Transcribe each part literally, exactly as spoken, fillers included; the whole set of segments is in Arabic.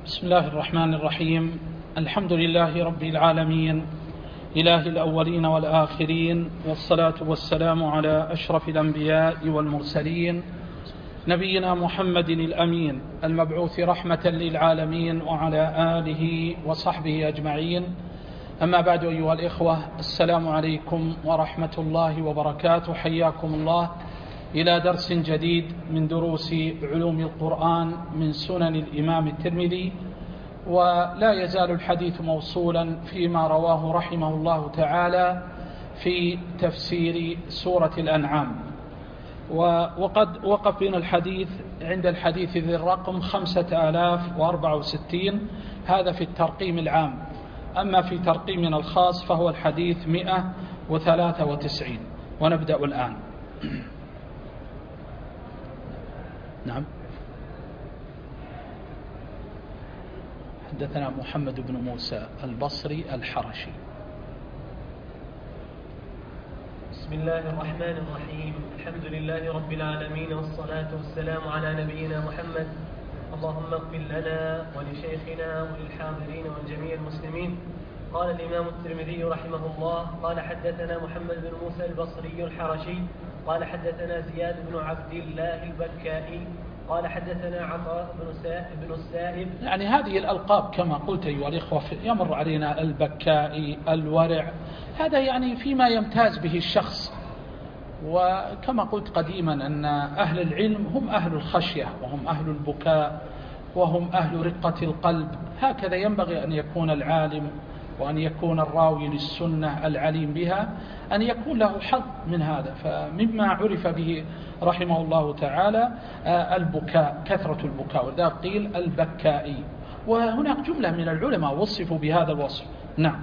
بسم الله الرحمن الرحيم. الحمد لله رب العالمين، إله الأولين والآخرين، والصلاة والسلام على أشرف الأنبياء والمرسلين، نبينا محمد الأمين المبعوث رحمة للعالمين، وعلى آله وصحبه أجمعين. أما بعد، أيها الإخوة، السلام عليكم ورحمة الله وبركاته. حياكم الله إلى درس جديد من دروس علوم القرآن من سنن الإمام الترمذي، ولا يزال الحديث موصولا فيما رواه رحمه الله تعالى في تفسير سورة الأنعام. وقد وقف بنا الحديث عند الحديث ذي الرقم خمسة آلاف وأربعة وستين، هذا في الترقيم العام. أما في ترقيمنا الخاص فهو الحديث مئة وثلاثة وتسعين. ونبدأ الآن. نعم. حدثنا محمد بن موسى البصري الحرشي. بسم الله الرحمن الرحيم. الحمد لله رب العالمين، والصلاة والسلام على نبينا محمد. اللهم اغفر لنا ولشيخنا وللحاضرين والجميع المسلمين. قال الإمام الترمذي رحمه الله: قال حدثنا محمد بن موسى البصري الحرشي قال حدثنا زياد بن عبد الله البكائي قال حدثنا عطاء بن السائب. يعني هذه الألقاب كما قلت أيها الإخوة يمر علينا البكائي، الورع، هذا يعني فيما يمتاز به الشخص. وكما قلت قديما أن أهل العلم هم أهل الخشية، وهم أهل البكاء، وهم أهل رقة القلب. هكذا ينبغي أن يكون العالم، وأن يكون الراوي للسنة العليم بها، أن يكون له حظ من هذا. فمما عرف به رحمه الله تعالى البكاء، كثرة البكاء، وذلك قيل البكائي. وهناك جملة من العلماء وصفوا بهذا الوصف. نعم.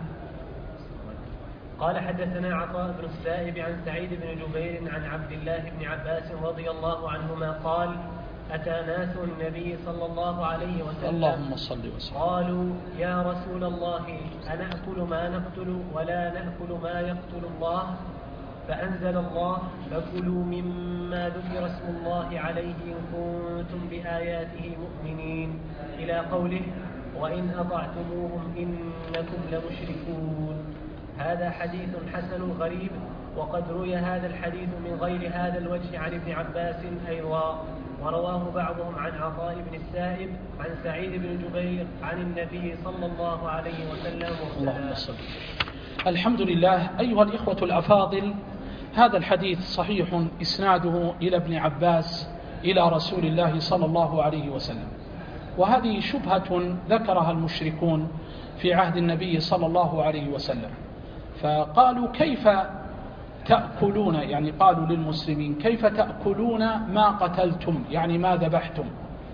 قال حدثنا عطاء بن السائب عن سعيد بن جبير عن عبد الله بن عباس رضي الله عنهما قال: أتى ناس النبي صلى الله عليه وسلم اللهم صل وسلم قالوا: يا رسول الله، أنأكل ما نقتل ولا نأكل ما يقتل الله؟ فأنزل الله: فكلوا مما ذكر اسم الله عليه إن كنتم بآياته مؤمنين، إلى قوله: وإن أطعتموهم إنكم لمشركون. هذا حديث حسن غريب، وقد روي هذا الحديث من غير هذا الوجه عن ابن عباس أيضا، ورواه بعضهم عن عطاء بن السائب عن سعيد بن جبير عن النبي صلى الله عليه وسلم. اللهم صل. الحمد لله. أيها الإخوة الأفاضل، هذا الحديث صحيح إسناده إلى ابن عباس إلى رسول الله صلى الله عليه وسلم. وهذه شبهة ذكرها المشركون في عهد النبي صلى الله عليه وسلم، فقالوا: كيف تأكلون، يعني قالوا للمسلمين: كيف تأكلون ما قتلتم، يعني ما ذبحتم؟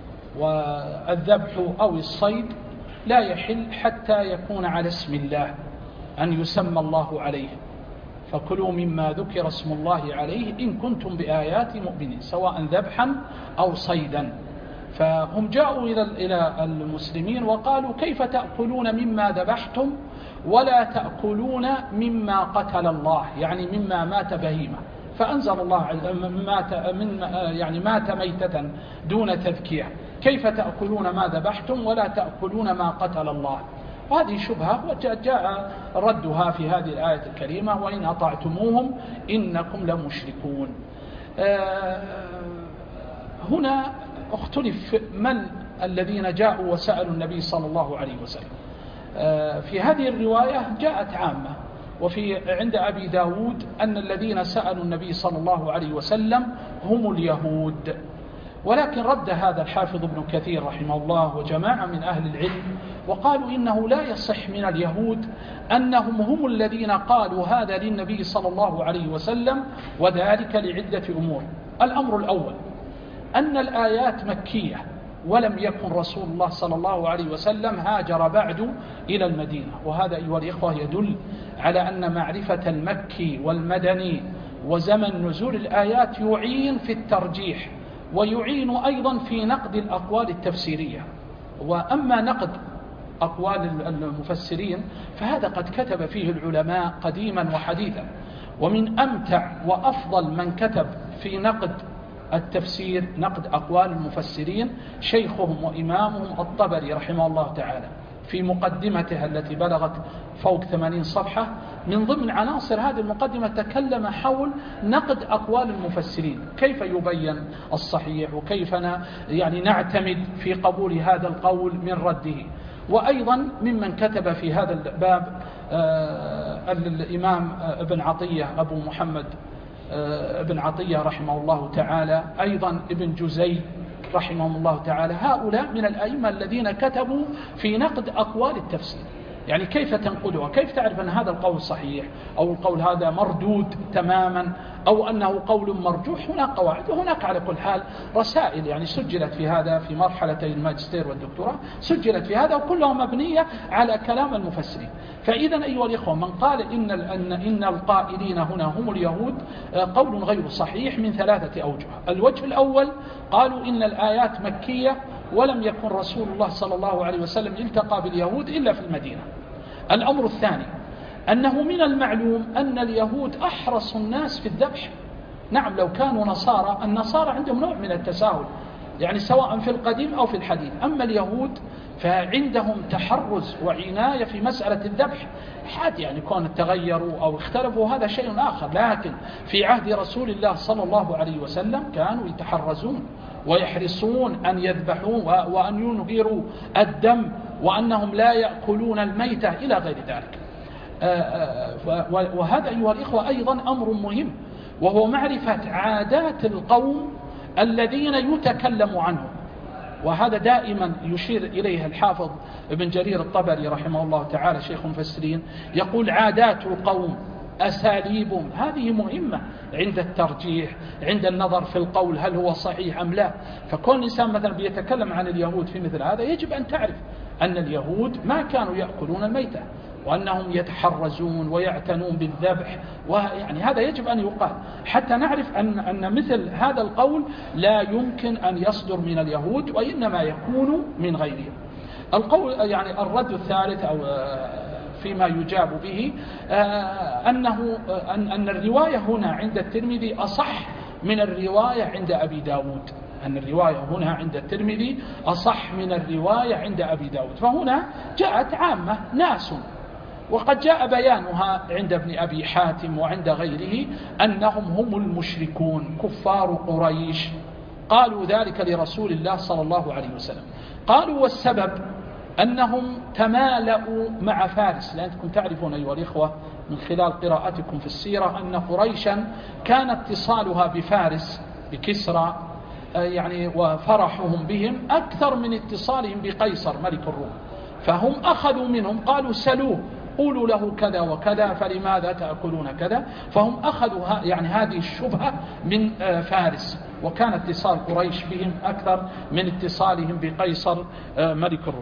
والذبح أو الصيد لا يحل حتى يكون على اسم الله، أن يسمى الله عليه. فكلوا مما ذكر اسم الله عليه إن كنتم بآيات مؤمنين، سواء ذبحا أو صيدا. فهم جاءوا إلى المسلمين وقالوا: كيف تأكلون مما ذبحتم ولا تأكلون مما قتل الله، يعني مما مات بهيمة؟ فأنزل الله: مات من يعني مات ميتة دون تذكية. كيف تأكلون ما ذبحتم ولا تأكلون ما قتل الله؟ وهذه شبهة، وجاء ردها في هذه الآية الكريمة: وإن أطعتموهم إنكم لمشركون. هنا اختلف من الذين جاءوا وسألوا النبي صلى الله عليه وسلم. في هذه الرواية جاءت عامة، وفي عند أبي داود أن الذين سألوا النبي صلى الله عليه وسلم هم اليهود. ولكن رد هذا الحافظ ابن كثير رحمه الله وجماعة من أهل العلم، وقالوا إنه لا يصح من اليهود أنهم هم الذين قالوا هذا للنبي صلى الله عليه وسلم، وذلك لعدة أمور. الأمر الأول أن الآيات مكية، ولم يكن رسول الله صلى الله عليه وسلم هاجر بعد إلى المدينة. وهذا أيها الإخوة يدل على أن معرفة المكي والمدني وزمن نزول الآيات يعين في الترجيح، ويعين أيضا في نقد الأقوال التفسيرية. وأما نقد أقوال المفسرين فهذا قد كتب فيه العلماء قديما وحديثا. ومن أمتع وأفضل من كتب في نقد التفسير نقد أقوال المفسرين شيخهم وإمامهم الطبري رحمه الله تعالى في مقدمته التي بلغت فوق ثمانين صفحة. من ضمن عناصر هذه المقدمة تكلم حول نقد أقوال المفسرين، كيف يبين الصحيح وكيف يعني نعتمد في قبول هذا القول من رده. وأيضا ممن كتب في هذا الباب آه الإمام ابن عطية أبو محمد آه ابن عطية رحمه الله تعالى، أيضا ابن جزي رحمهم الله تعالى. هؤلاء من الأئمة الذين كتبوا في نقد أقوال التفسير، يعني كيف تنقدها، كيف تعرف أن هذا القول صحيح أو القول هذا مردود تماما أو أنه قول مرجوح. هناك قواعد، وهناك على كل حال رسائل يعني سجلت في هذا في مرحلتي الماجستير والدكتوراه، سجلت في هذا وكلها مبنية على كلام المفسرين. فإذا أيها الإخوة من قال إن, إن, إن القائلين هنا هم اليهود قول غير صحيح من ثلاثة أوجه. الوجه الأول قالوا إن الآيات مكية ولم يكن رسول الله صلى الله عليه وسلم التقى باليهود إلا في المدينة. الأمر الثاني أنه من المعلوم أن اليهود أحرص الناس في الذبح. نعم لو كانوا نصارى، النصارى عندهم نوع من التساهل يعني سواء في القديم أو في الحديث، أما اليهود فعندهم تحرز وعناية في مسألة الذبح. حد يعني كون تغيروا أو اختلفوا هذا شيء آخر، لكن في عهد رسول الله صلى الله عليه وسلم كانوا يتحرزون ويحرصون أن يذبحوا وأن ينهروا الدم وأنهم لا يأكلون الميتة إلى غير ذلك. وهذا أيها الإخوة أيضا أمر مهم، وهو معرفة عادات القوم الذين يتكلم عنهم. وهذا دائما يشير إليه الحافظ ابن جرير الطبري رحمه الله تعالى شيخ المفسرين، يقول عادات القوم أساليبهم هذه مهمة عند الترجيح، عند النظر في القول هل هو صحيح أم لا. فكون إنسان مثلا بيتكلم عن اليهود في مثل هذا يجب أن تعرف أن اليهود ما كانوا يأكلون الميتة وأنهم يتحرزون ويعتنون بالذبح، ويعني هذا يجب أن يقال حتى نعرف أن, أن مثل هذا القول لا يمكن أن يصدر من اليهود وإنما يكون من غيرهم. القول يعني الرد الثالث أو فيما يجاب به أنه أن, أن الرواية هنا عند الترمذي أصح من الرواية عند أبي داود، أن الرواية هنا عند الترمذي أصح من الرواية عند أبي داود. فهنا جاءت عامة ناس، وقد جاء بيانها عند ابن أبي حاتم وعند غيره أنهم هم المشركون كفار قريش، قالوا ذلك لرسول الله صلى الله عليه وسلم. قالوا والسبب أنهم تمالأوا مع فارس، لأنكم تعرفون أيها الإخوة من خلال قراءتكم في السيرة أن قريشا كان اتصالها بفارس بكسرى يعني وفرحهم بهم أكثر من اتصالهم بقيصر ملك الروم، فهم أخذوا منهم قالوا سلوه قولوا له كذا وكذا فلماذا تأكلون كذا، فهم أخذوا يعني هذه الشبهة من فارس، وكان اتصال قريش بهم أكثر من اتصالهم بقيصر ملك الروم.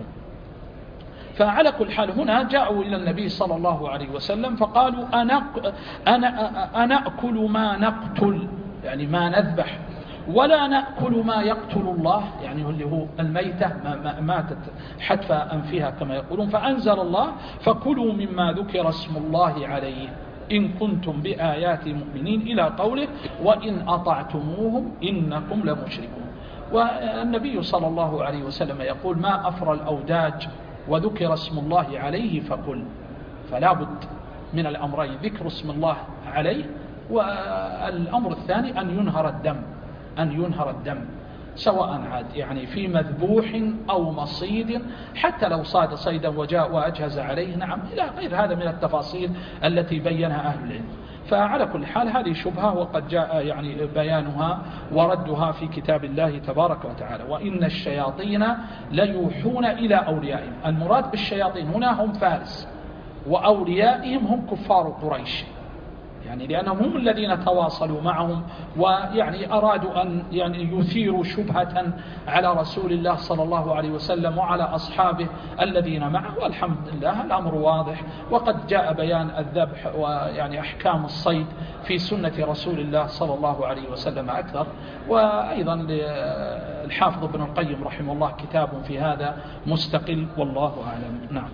فعلى كل حال هنا جاءوا إلى النبي صلى الله عليه وسلم فقالوا أنا أنا أنأكل ما نقتل يعني ما نذبح ولا نأكل ما يقتل الله يعني اللي هو الميتة ما ماتت حتف أنفها كما يقولون. فأنزل الله فكلوا مما ذكر اسم الله عليه إن كنتم بآيات مؤمنين إلى قوله وإن أطعتموهم إنكم لمشركون. والنبي صلى الله عليه وسلم يقول ما أفرى الأوداج وذكر اسم الله عليه فكل. فلا بد من الأمرين ذكر اسم الله عليه، والأمر الثاني أن ينهر الدم أن ينهر الدم سواء عاد يعني في مذبوح أو مصيد، حتى لو صاد صيدا وجاء وأجهز عليه نعم إلى غير هذا من التفاصيل التي بينها أهل العلم. فعلى كل حال هذه شبهة وقد جاء يعني بيانها وردها في كتاب الله تبارك وتعالى. وإن الشياطين ليوحون إلى أوليائهم، المراد بالشياطين هنا هم فارس وأوليائهم هم كفار قريش، يعني لأنهم هم الذين تواصلوا معهم ويعني أرادوا أن يعني يثيروا شبهة على رسول الله صلى الله عليه وسلم وعلى أصحابه الذين معه. والحمد لله الأمر واضح، وقد جاء بيان الذبح ويعني أحكام الصيد في سنة رسول الله صلى الله عليه وسلم أكثر. وأيضا الحافظ ابن القيم رحمه الله كتاب في هذا مستقل والله أعلم. نعم.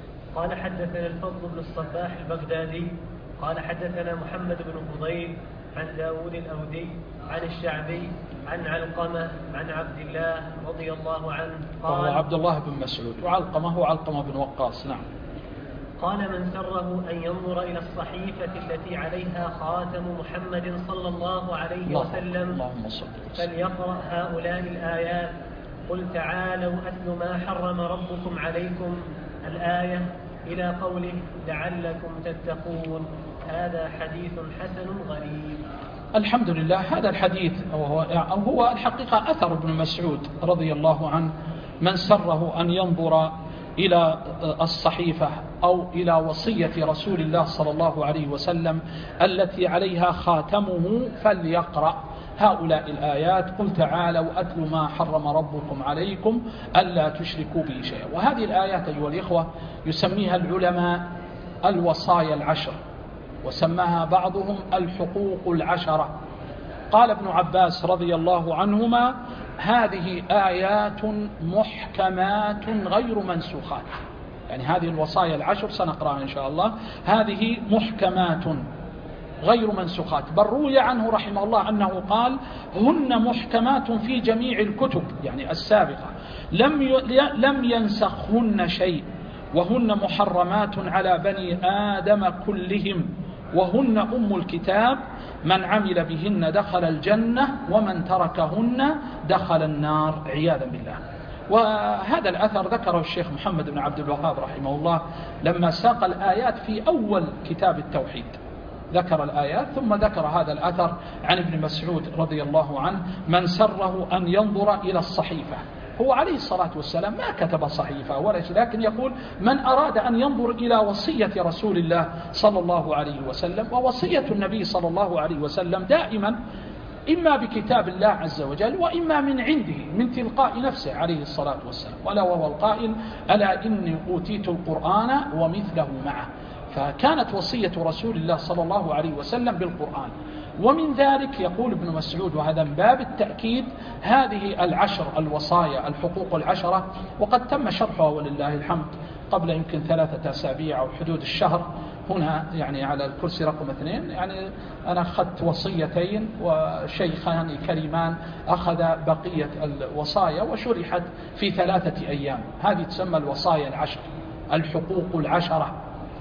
قال حدثنا الفضل بن الصباح البغدادي قال حدثنا محمد بن فضيل عن داود الأودي عن الشعبي عن علقمة عن عبد الله رضي الله عنه قال وهو عبد الله بن مسعود، وعلقمة هو علقمة بن وقاص. نعم. قال: من سره أن ينظر إلى الصحيفة التي عليها خاتم محمد صلى الله عليه الله وسلم اللهم صل وسلم فليقرأ هؤلاء الآيات: قل تعالوا أتل ما حرم ربكم عليكم، الآية إلى قوله لعلكم تتقون. هذا حديث حسن غريب. الحمد لله. هذا الحديث أو هو الحقيقة أثر ابن مسعود رضي الله عنه: من سره أن ينظر إلى الصحيفة أو إلى وصية رسول الله صلى الله عليه وسلم التي عليها خاتمه فليقرأ هؤلاء الآيات: قل تعالوا أتل ما حرم ربكم عليكم ألا تشركوا به شيئا. وهذه الآيات أيها الإخوة يسميها العلماء الوصايا العشر، وسماها بعضهم الحقوق العشرة. قال ابن عباس رضي الله عنهما: هذه آيات محكمات غير منسوخات. يعني هذه الوصايا العشر سنقرأها إن شاء الله، هذه محكمات غير منسوخات. بل روي عنه رحمه الله أنه قال: هن محكمات في جميع الكتب يعني السابقة، لم لم ينسخهن شيء، وهن محرمات على بني آدم كلهم، وهن أم الكتاب، من عمل بهن دخل الجنة، ومن تركهن دخل النار عياذا بالله. وهذا الأثر ذكره الشيخ محمد بن عبد الوهاب رحمه الله لما ساق الآيات في أول كتاب التوحيد، ذكر الآيات ثم ذكر هذا الأثر عن ابن مسعود رضي الله عنه: من سره أن ينظر إلى الصحيفة. هو عليه الصلاة والسلام ما كتب صحيفة ولا شيء، لكن يقول: من أراد أن ينظر إلى وصية رسول الله صلى الله عليه وسلم. ووصية النبي صلى الله عليه وسلم دائما إما بكتاب الله عز وجل، وإما من عنده من تلقاء نفسه عليه الصلاة والسلام، ولا وهو القائل: ألا إني أوتيت القرآن ومثله معه. فكانت وصية رسول الله صلى الله عليه وسلم بالقرآن. ومن ذلك يقول ابن مسعود، وهذا من باب التأكيد، هذه العشر الوصايا الحقوق العشرة، وقد تم شرحها ولله الحمد قبل يمكن ثلاثة أسابيع أو حدود الشهر هنا يعني على الكرسي رقم اثنين. يعني أنا أخذت وصيتين، وشيخان كريمان أخذ بقية الوصايا وشرحت في ثلاثة أيام. هذه تسمى الوصايا العشر الحقوق العشرة.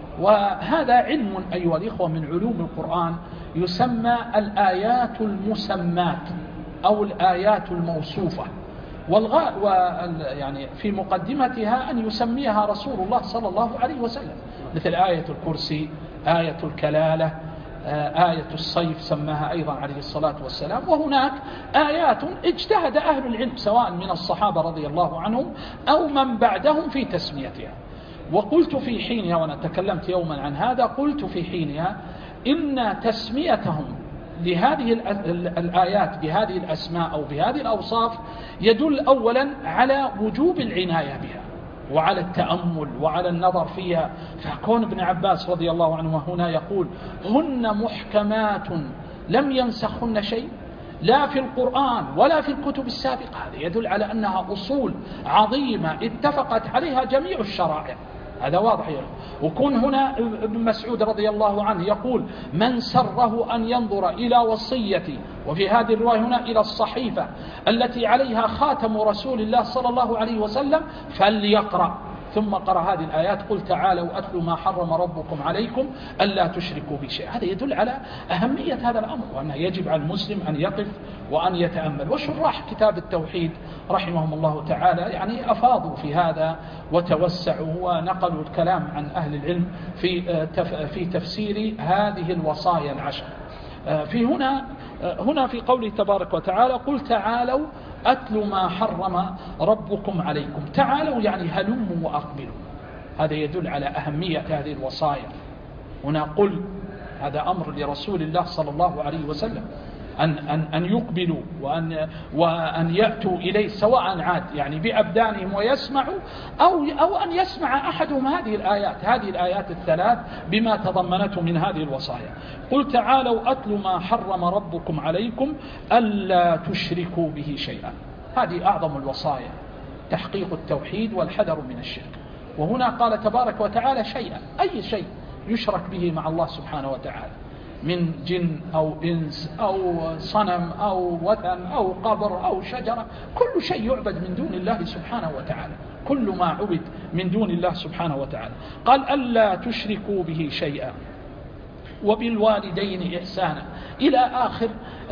وهذا علم أيها الإخوة من علوم القرآن يسمى الآيات المسمات أو الآيات الموصوفة. والغاء يعني في مقدمتها أن يسميها رسول الله صلى الله عليه وسلم، مثل آية الكرسي، آية الكلالة، آية الصيف سماها أيضا عليه الصلاة والسلام. وهناك آيات اجتهد أهل العلم سواء من الصحابة رضي الله عنهم أو من بعدهم في تسميتها. وقلت في حينها، وأنا تكلمت يوما عن هذا، قلت في حينها إن تسميتهم لهذه الآيات بهذه الأسماء أو بهذه الأوصاف يدل أولا على وجوب العناية بها وعلى التأمل وعلى النظر فيها. فكون ابن عباس رضي الله عنه هنا يقول: هن محكمات لم ينسخهن شيء، لا في القرآن ولا في الكتب السابقة، هذا يدل على أنها أصول عظيمة اتفقت عليها جميع الشرائع. هذا واضح. وكون هنا ابن مسعود رضي الله عنه يقول: من سره أن ينظر إلى وصيتي، وفي هذه الرواية هنا إلى الصحيفة التي عليها خاتم رسول الله صلى الله عليه وسلم فليقرأ. ثم قرأ هذه الآيات: قل تعالوا أتلوا ما حرم ربكم عليكم ألا تشركوا بشيء. هذا يدل على أهمية هذا الأمر، وأنه يجب على المسلم أن يقف وأن يتأمل. وشراح كتاب التوحيد رحمهم الله تعالى يعني أفاضوا في هذا وتوسعوا ونقلوا الكلام عن أهل العلم في في تفسير هذه الوصايا العشر. في هنا هنا في قوله تبارك وتعالى: قل تعالوا أتلوا ما حرم ربكم عليكم. تعالوا يعني هلموا وأقبلوا. هذا يدل على أهمية هذه الوصايا. هنا قل هذا أمر لرسول الله صلى الله عليه وسلم أن, أن, أن يقبلوا وأن, وأن يأتوا إليه سواء عاد يعني بأبدانهم ويسمعوا أو, أو أن يسمع أحدهم هذه الآيات هذه الآيات الثلاث بما تضمنته من هذه الوصايا. قل تعالوا أتلوا ما حرم ربكم عليكم ألا تشركوا به شيئا. هذه أعظم الوصايا، تحقيق التوحيد والحذر من الشرك. وهنا قال تبارك وتعالى شيئا، أي شيء يشرك به مع الله سبحانه وتعالى. من جن أو إنس أو صنم أو وثن أو قبر أو شجرة، كل شيء يعبد من دون الله سبحانه وتعالى، كل ما عبد من دون الله سبحانه وتعالى. قال ألا تشركوا به شيئا وبالوالدين إحسانا إلى آخر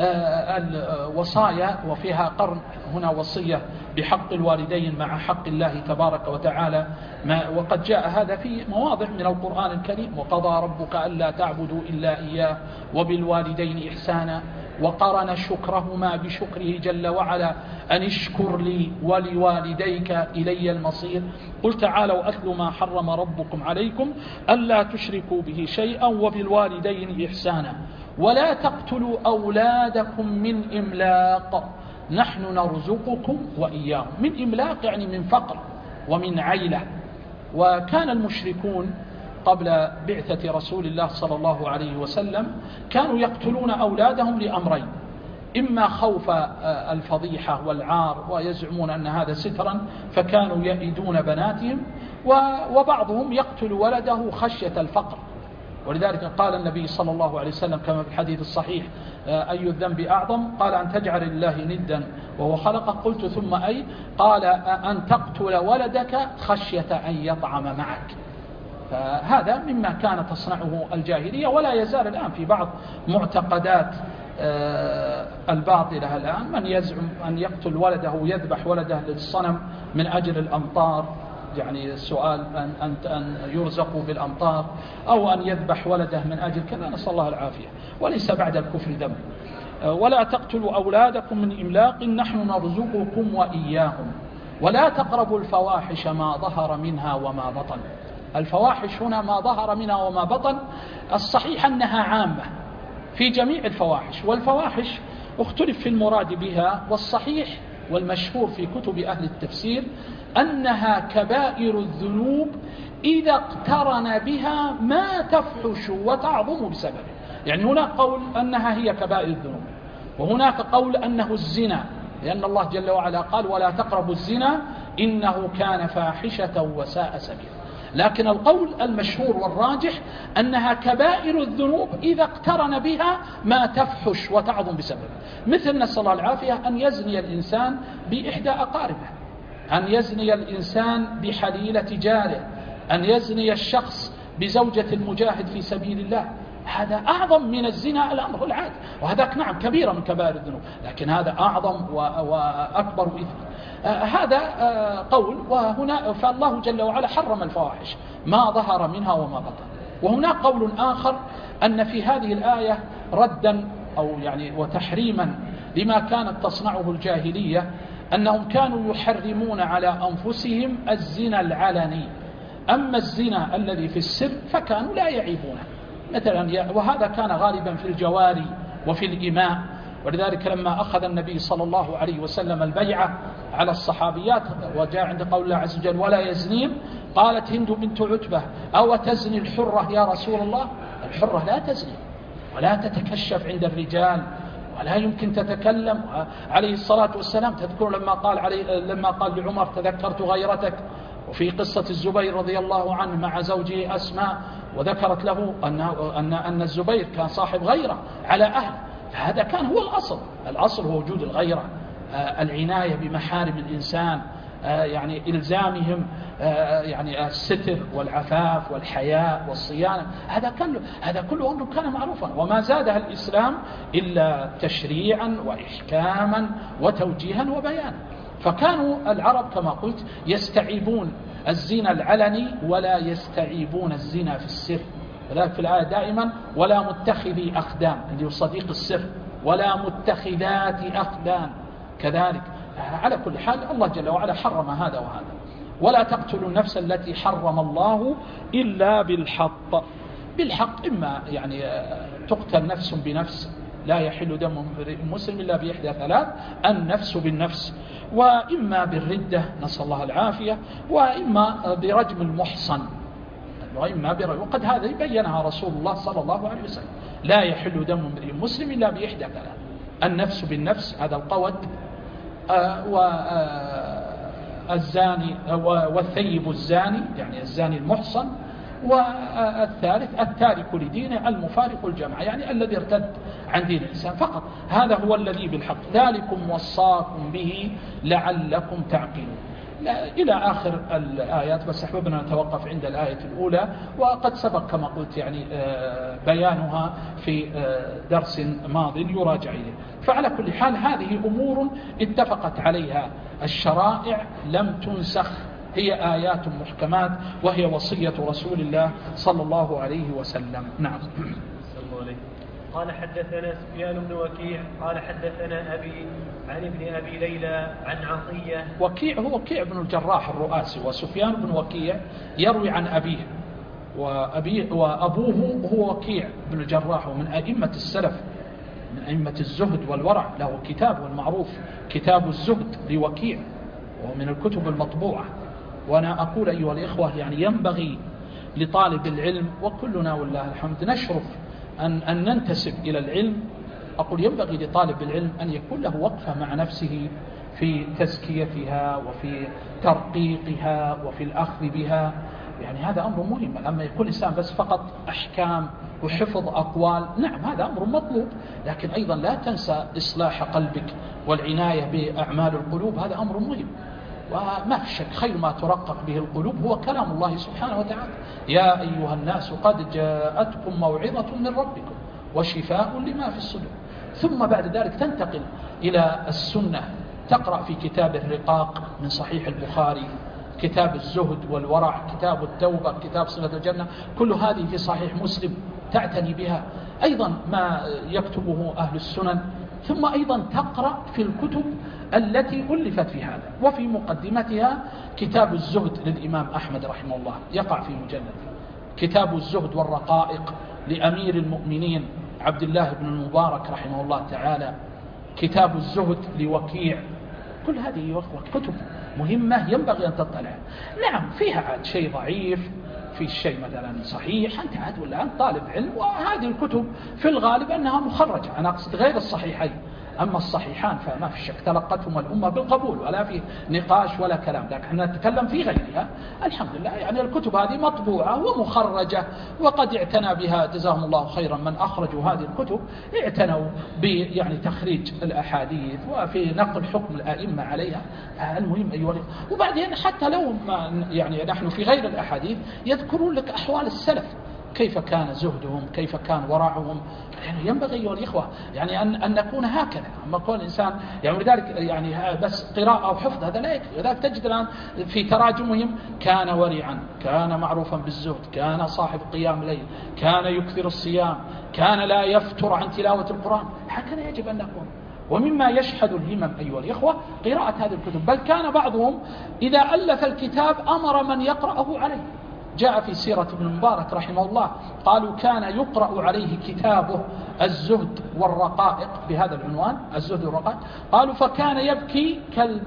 الوصايا، وفيها قرن هنا وصية بحق الوالدين مع حق الله تبارك وتعالى، وقد جاء هذا في مواضع من القرآن الكريم: وقضى ربك ألا تعبدوا إلا إياه وبالوالدين إحسانا، وقرن شكرهما بشكره جل وعلا: أن اشكر لي ولوالديك إلي المصير. قل تعالوا أتل ما حرم ربكم عليكم ألا تشركوا به شيئا وبالوالدين إحسانا ولا تقتلوا أولادكم من إملاق نحن نرزقكم وإياهم. من إملاق يعني من فقر ومن عيلة. وكان المشركون قبل بعثة رسول الله صلى الله عليه وسلم كانوا يقتلون أولادهم لأمرين: إما خوف الفضيحة والعار ويزعمون أن هذا سترا فكانوا يئدون بناتهم، وبعضهم يقتل ولده خشية الفقر. ولذلك قال النبي صلى الله عليه وسلم كما في الحديث الصحيح: أي الذنب أعظم؟ قال أن تجعل الله ندا وهو خلقه. قلت ثم أي؟ قال أن تقتل ولدك خشية أن يطعم معك. فهذا مما كان تصنعه الجاهلية، ولا يزال الآن في بعض معتقدات الباطلة الآن من يزعم أن يقتل ولده ويذبح ولده للصنم من أجل الأمطار، يعني السؤال أن, أن, أن يرزقوا بالأمطار، أو أن يذبح ولده من أجل كذا، نسأل الله العافية. وليس بعد الكفر ذنب. ولا تقتلوا أولادكم من إملاق نحن نرزقكم وإياهم ولا تقربوا الفواحش ما ظهر منها وما بطن. الفواحش هنا ما ظهر منها وما بطن، الصحيح أنها عامة في جميع الفواحش، والفواحش اختلف في المراد بها، والصحيح والمشهور في كتب أهل التفسير أنها كبائر الذنوب إذا اقترن بها ما تفحش وتعظم بسببه. يعني هناك قول أنها هي كبائر الذنوب، وهناك قول أنه الزنا، لأن الله جل وعلا قال: ولا تقربوا الزنا إنه كان فاحشة وساء سبيلا. لكن القول المشهور والراجح أنها كبائر الذنوب إذا اقترن بها ما تفحش وتعظم بسببه، مثل نسأل الله العافية أن يزني الإنسان بإحدى أقاربه، أن يزني الإنسان بحليلة جاره، أن يزني الشخص بزوجة المجاهد في سبيل الله. هذا أعظم من الزنا الأمر العادي، وهذاك نعم كبيرة من كبائر الذنوب، لكن هذا أعظم وأكبر إثم. آه هذا آه قول. وهنا فالله جل وعلا حرم الفواحش ما ظهر منها وما بطن. وهناك قول آخر أن في هذه الآية ردا أو يعني وتحريما لما كانت تصنعه الجاهلية، أنهم كانوا يحرمون على أنفسهم الزنا العلني، أما الزنا الذي في السر فكانوا لا يعيبونه مثلا، وهذا كان غالبا في الجواري وفي الإماء. ولذلك لما أخذ النبي صلى الله عليه وسلم البيعة على الصحابيات وجاء عند قول الله عز وجل: ولا يزنين، قالت هند بنت عتبة: أو تزني الحرة يا رسول الله؟ الحرة لا تزني ولا تتكشف عند الرجال ولا يمكن تتكلم. عليه الصلاة والسلام تذكر لما قال عليه لما قال لعمر: تذكرت غيرتك. وفي قصة الزبير رضي الله عنه مع زوجه أسماء، وذكرت له أن أن أن الزبير كان صاحب غيرة على أهله، فهذا كان هو الأصل. الأصل هو وجود الغيرة، آه العناية بمحارم الإنسان، آه يعني إلزامهم آه يعني الستر والعفاف والحياء والصيانة. هذا كله هذا كله أمر كان معروفا، وما زادها الإسلام إلا تشريعا وإحكاما وتوجيها وبيانا. فكانوا العرب كما قلت يستعيبون الزنا العلني ولا يستعيبون الزنا في السر. وذلك في الآية دائما: ولا متخذي أخدان، اللي هو صديق السر، ولا متخذات أخدان كذلك. على كل حال الله جل وعلا حرم هذا وهذا. ولا تقتلوا النفس التي حرم الله إلا بالحق. بالحق إما يعني تقتل نفس بنفس، لا يحل دم مسلم إلا بإحدى ثلاث: النفس بالنفس، وإما بالردة نسأل الله العافية، وإما برجم المحصن، وإما برجم. وقد هذا بينها رسول الله صلى الله عليه وسلم: لا يحل دم امرئ مسلم إلا بإحدى ثلاث: النفس بالنفس، هذا القود، والزاني والثيب الزاني يعني الزاني المحصن، والثالث التارك لدينه المفارق الجماعة، يعني الذي ارتد عن دين الإنسان فقط. هذا هو الذي بالحق، ذلكم وصاكم به لعلكم تعقلون إلى آخر الآيات. بس أحببنا نتوقف عند الآية الأولى، وقد سبق كما قلت يعني بيانها في درس ماض يراجع إليه. فعلى كل حال هذه أمور اتفقت عليها الشرائع لم تنسخ، هي آيات محكمات، وهي وصية رسول الله صلى الله عليه وسلم. نعم. قال حدثنا سفيان بن وكيع قال حدثنا أبي عن ابن أبي ليلى عن عطية. وكيع هو وكيع بن الجراح الرؤاسي، وسفيان بن وكيع يروي عن أبيه، وأبيه وأبوه هو وكيع بن الجراح، ومن أئمة السلف من أئمة الزهد والورع، له كتاب المعروف كتاب الزهد لوكيع، ومن الكتب المطبوعة. وأنا أقول أيها الإخوة يعني ينبغي لطالب العلم، وكلنا والله الحمد نشرف أن, أن ننتسب إلى العلم، أقول ينبغي لطالب العلم أن يكون له وقفة مع نفسه في تزكيتها وفي ترقيقها وفي الأخذ بها. يعني هذا أمر مهم. أما يكون الإنسان بس فقط أحكام وحفظ أقوال، نعم هذا أمر مطلوب، لكن أيضا لا تنسى إصلاح قلبك والعناية بأعمال القلوب، هذا أمر مهم. وما في شك خير ما ترقق به القلوب هو كلام الله سبحانه وتعالى. يا أيها الناس قد جاءتكم موعظة من ربكم وشفاء لما في الصدور. ثم بعد ذلك تنتقل إلى السنة، تقرأ في كتاب الرقاق من صحيح البخاري، كتاب الزهد والورع، كتاب التوبة، كتاب صلة الجنة، كل هذه في صحيح مسلم تعتني بها. أيضا ما يكتبه أهل السنن. ثم أيضا تقرأ في الكتب التي ألفت في هذا، وفي مقدمتها كتاب الزهد للإمام أحمد رحمه الله يقع في مجلد، كتاب الزهد والرقائق لأمير المؤمنين عبد الله بن المبارك رحمه الله تعالى، كتاب الزهد لوكيع. كل هذه كتب مهمة ينبغي أن تطلع. نعم فيها عاد شيء ضعيف، في شيء مثلا صحيح، أنت عاد ولا أنت طالب علم، وهذه الكتب في الغالب أنها مخرجة، أنا أقصد غير الصحيحين. أما الصحيحان فما في شك تلقتهم الأمة بالقبول ولا في نقاش ولا كلام، لكن احنا نتكلم في غيرها الحمد لله. يعني الكتب هذه مطبوعة ومخرجة، وقد اعتنى بها جزاهم الله خيرا من أخرجوا هذه الكتب، اعتنوا يعني تخريج الأحاديث وفي نقل حكم الأئمة عليها. المهم أيها الأخوة، وبعدين حتى لو ما يعني نحن في غير الأحاديث يذكرون لك أحوال السلف، كيف كان زهدهم، كيف كان ورعهم. يعني ينبغي أيها الإخوة يعني أن, أن نكون هكذا. أما قول الإنسان يعني لذلك يعني بس قراءة أو حفظ هذا لا يكفي. لذلك تجد الآن في تراجمهم كان ورعا، كان معروفا بالزهد، كان صاحب قيام ليل، كان يكثر الصيام، كان لا يفتر عن تلاوة القرآن. هكذا يجب أن نكون. ومما يشحذ الهمم أيها الإخوة قراءة هذه الكتب، بل كان بعضهم إذا ألف الكتاب أمر من يقرأه عليه. جاء في سيرة ابن المبارك رحمه الله قالوا كان يقرأ عليه كتابه الزهد والرقائق بهذا العنوان، الزهد والرقائق، قالوا فكان يبكي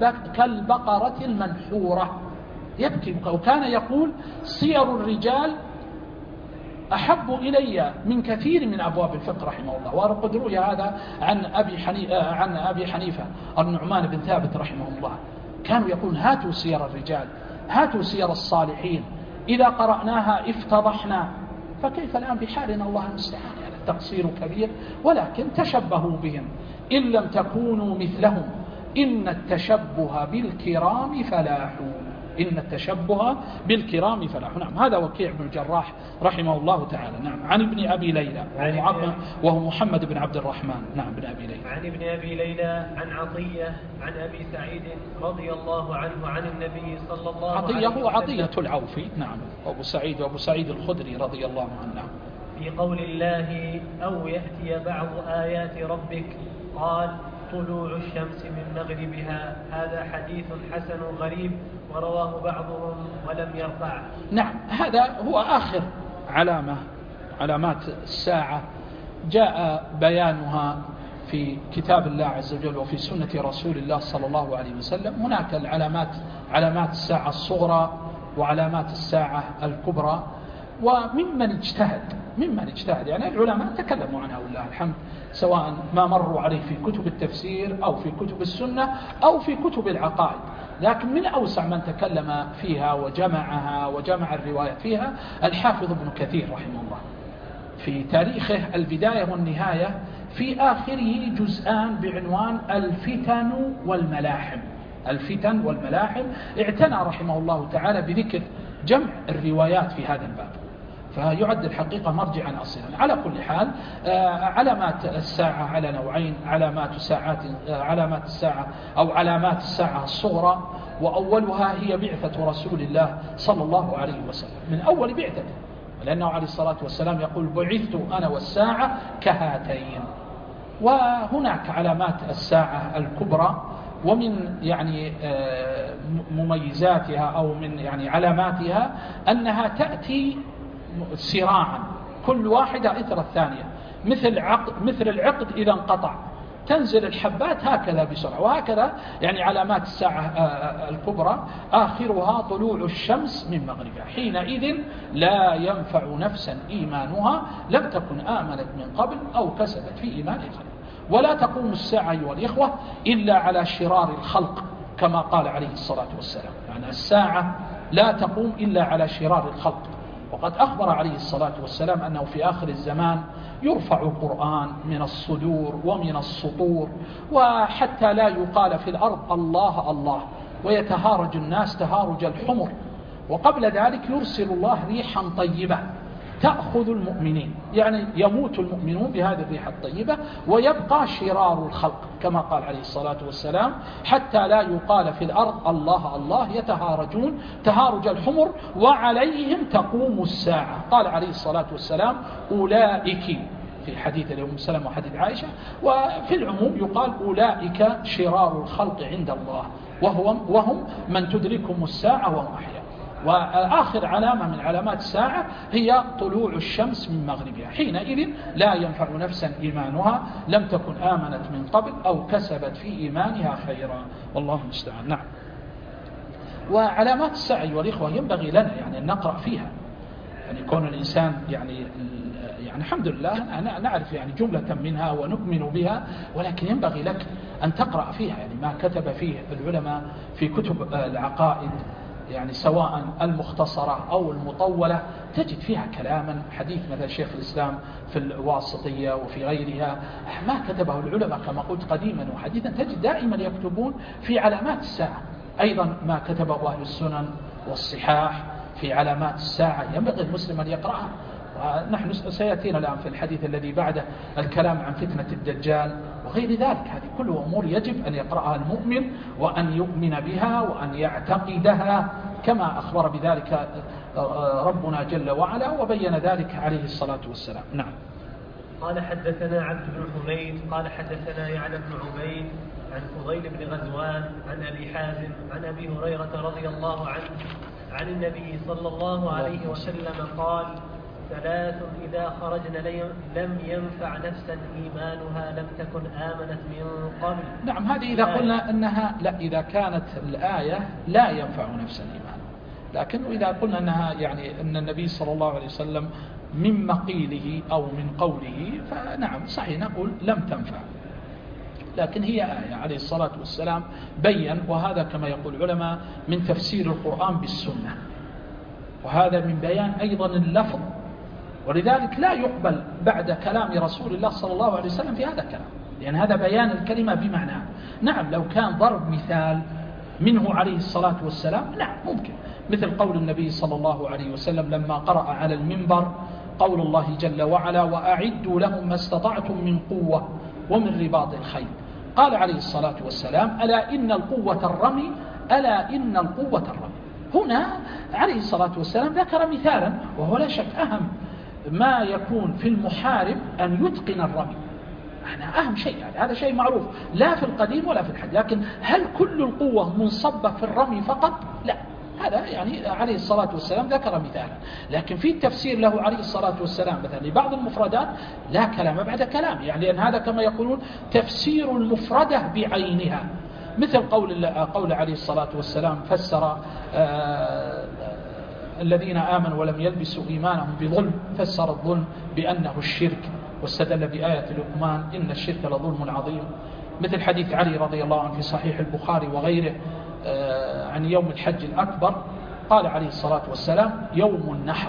كالبقرة المنحورة، يبكي. وكان يقول سير الرجال أحب إلي من كثير من أبواب الفقه رحمه الله. وقد روي هذا عن أبي حنيفة, عن أبي حنيفة النعمان بن ثابت رحمه الله، كانوا يقول هاتوا سير الرجال، هاتوا سير الصالحين، إذا قرأناها افتضحنا. فكيف الآن بحالنا؟ الله المستعان. يعني التقصير كبير، ولكن تشبهوا بهم إن لم تكونوا مثلهم، إن التشبه بالكرام فلاح، إن التشبه بالكرام فلاح. نعم هذا وكيع بن الجراح رحمه الله تعالى. نعم عن ابن أبي ليلى وهو محمد بن عبد الرحمن. نعم بن أبي ليلى. عن ابن أبي ليلى عن عطية عن أبي سعيد رضي الله عنه عن النبي صلى الله عليه وسلم. عطية هو عطية العوفي. نعم وأبو سعيد وأبو سعيد الخدري رضي الله عنه. في قول الله أو يأتي بعض آيات ربك قال طلوع الشمس من مغربها. هذا حديث حسن غريب ورواه بعضهم ولم يرفع. نعم هذا هو آخر علامة علامات الساعة جاء بيانها في كتاب الله عز وجل وفي سنة رسول الله صلى الله عليه وسلم. هناك العلامات علامات الساعة الصغرى وعلامات الساعة الكبرى. وممن اجتهد ممن اجتهد يعني العلماء تكلموا عنها والله الحمد، سواء ما مروا عليه في كتب التفسير أو في كتب السنة أو في كتب العقائد. لكن من أوسع من تكلم فيها وجمعها وجمع الروايات فيها الحافظ ابن كثير رحمه الله في تاريخه البداية والنهاية، في آخره جزءان بعنوان الفتن والملاحم. الفتن والملاحم اعتنى رحمه الله تعالى بذكر جمع الروايات في هذا الباب، فيعد الحقيقة مرجعا أصيلا. على كل حال علامات الساعة على نوعين: علامات ساعات علامات الساعة أو علامات الساعة الصغرى، وأولها هي بعثة رسول الله صلى الله عليه وسلم من أول بعثته، لأنه عليه الصلاة والسلام يقول: بعثت أنا والساعة كهاتين. وهناك علامات الساعة الكبرى، ومن يعني مميزاتها أو من يعني علاماتها أنها تأتي سراعا، كل واحدة إثر الثانية، مثل عقد مثل العقد إذا انقطع تنزل الحبات هكذا بسرعة. وهكذا يعني علامات الساعة الكبرى آخرها طلوع الشمس من مغربها، حينئذ لا ينفع نفسا إيمانها لم تكن آمنت من قبل أو كسبت في إيمانها خيرا. ولا تقوم الساعة أيها الإخوة إلا على شرار الخلق، كما قال عليه الصلاة والسلام، يعني الساعة لا تقوم إلا على شرار الخلق. وقد أخبر عليه الصلاة والسلام أنه في آخر الزمان يرفع القرآن من الصدور ومن السطور، وحتى لا يقال في الأرض الله الله، ويتهارج الناس تهارج الحمر. وقبل ذلك يرسل الله ريحا طيبة تأخذ المؤمنين، يعني يموت المؤمنون بهذه الريح الطيبة، ويبقى شرار الخلق كما قال عليه الصلاة والسلام: حتى لا يقال في الأرض الله الله، يتهارجون تهارج الحمر وعليهم تقوم الساعة. قال عليه الصلاة والسلام: أولئك، في حديث الأم سلمة وحديث عائشة، وفي العموم يقال أولئك شرار الخلق عند الله، وهم, وهم من تدركهم الساعة وهم أحياء. وآخر علامة من علامات الساعة هي طلوع الشمس من مغربها، حينئذ لا ينفع نفسا إيمانها لم تكن آمنت من قبل أو كسبت في إيمانها خيرا، والله المستعان. نعم. وعلامات الساعة والإخوة ينبغي لنا يعني أن نقرأ فيها، يعني كون الإنسان يعني يعني الحمد لله أنا نعرف يعني جملة منها ونؤمن بها، ولكن ينبغي لك أن تقرأ فيها يعني ما كتب فيه العلماء في كتب العقائد، يعني سواء المختصرة أو المطولة، تجد فيها كلاما حديث مثل شيخ الإسلام في الواسطية وفي غيرها ما كتبه العلماء كما قلت قديما وحديثا، تجد دائما يكتبون في علامات الساعة. أيضا ما كتبه أهل السنن والصحاح في علامات الساعة ينبغي المسلم أن يقرأها. ونحن سيأتينا الآن في الحديث الذي بعده الكلام عن فتنة الدجال وغير ذلك، هذه كلها أمور يجب أن يقرأها المؤمن وأن يؤمن بها وأن يعتقدها كما أخبر بذلك ربنا جل وعلا وبين ذلك عليه الصلاة والسلام. نعم. قال حدثنا عبد بن حميد قال حدثنا يعلى بن عبيد عن فضيل بن غزوان عن أبي حازم عن أبي هريرة رضي الله عنه عن النبي صلى الله عليه وسلم قال: ثلاث إذا خرجن لم ينفع نفسا إيمانها لم تكن آمنت من قبل. نعم، هذه إذا قلنا أنها لا، إذا كانت الآية لا ينفع نفسا إيمانها، لكن إذا قلنا أنها يعني أن النبي صلى الله عليه وسلم من مقيله أو من قوله فنعم صحيح نقول لم تنفع، لكن هي آية عليه الصلاة والسلام بيّن، وهذا كما يقول العلماء من تفسير القرآن بالسنة، وهذا من بيان أيضا اللفظ، ولذلك لا يقبل بعد كلام رسول الله صلى الله عليه وسلم في هذا الكلام، لأن هذا بيان الكلمة بمعناه. نعم لو كان ضرب مثال منه عليه الصلاة والسلام نعم ممكن، مثل قول النبي صلى الله عليه وسلم لما قرأ على المنبر قول الله جل وعلا: وأعدوا لهم ما استطعتم من قوة ومن رباط الخيل. قال عليه الصلاة والسلام: ألا إن القوة الرمي، ألا إن القوة الرمي. هنا عليه الصلاة والسلام ذكر مثالا، وهو لا شك أهم ما يكون في المحارب أن يتقن الرمي، يعني أهم شيء، يعني هذا شيء معروف لا في القديم ولا في الحديث. لكن هل كل القوة منصبة في الرمي فقط؟ لا، هذا يعني عليه الصلاة والسلام ذكر مثالا، لكن في التفسير له عليه الصلاة والسلام مثلا لبعض المفردات لا كلام بعد كلام، يعني لأن هذا كما يقولون تفسير المفردة بعينها، مثل قول قول عليه الصلاة والسلام فسر آه الذين آمنوا ولم يلبسوا إيمانهم بظلم، فسر الظلم بأنه الشرك، واستدل بآية لقمان إن الشرك لظلم عظيم، مثل حديث علي رضي الله عنه في صحيح البخاري وغيره عن يوم الحج الأكبر قال عليه الصلاة والسلام يوم النحر،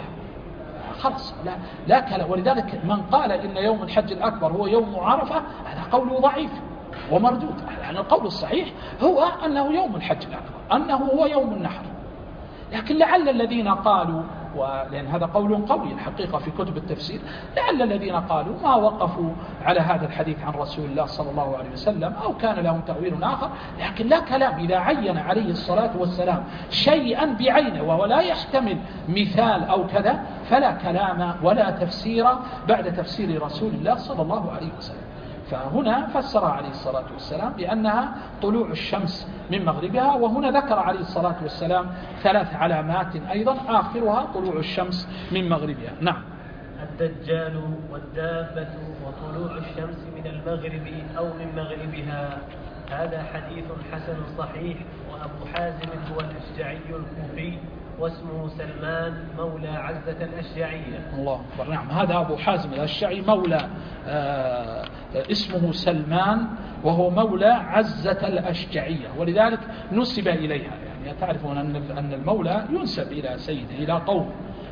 خلاص لا, لا كلام. ولذلك من قال إن يوم الحج الأكبر هو يوم عرفة هذا قوله ضعيف ومردود. يعني القول الصحيح هو أنه يوم الحج الأكبر، أنه هو يوم النحر. لكن لعل الذين قالوا، ولأن هذا قول قوي الحقيقة في كتب التفسير، لعل الذين قالوا ما وقفوا على هذا الحديث عن رسول الله صلى الله عليه وسلم، أو كان لهم تأويل آخر. لكن لا كلام إذا عين عليه الصلاة والسلام شيئا بعينه وهو لا يحتمل مثال أو كذا، فلا كلام ولا تفسير بعد تفسير رسول الله صلى الله عليه وسلم. فهنا فسر عليه الصلاة والسلام بأنها طلوع الشمس من مغربها، وهنا ذكر عليه الصلاة والسلام ثلاث علامات أيضا آخرها طلوع الشمس من مغربها. نعم. الدجال والدابة وطلوع الشمس من المغرب أو من مغربها، هذا حديث حسن صحيح. وأبو حازم هو الأشجعي الكوفي، واسمه سلمان مولى عزة الأشجعية. الله أكبر. نعم، هذا أبو حازم الأشجعي مولى آه اسمه سلمان، وهو مولى عزة الأشجعية، ولذلك نسب إليها. يعني تعرفون أن المولى ينسب إلى سيده إلى قوم،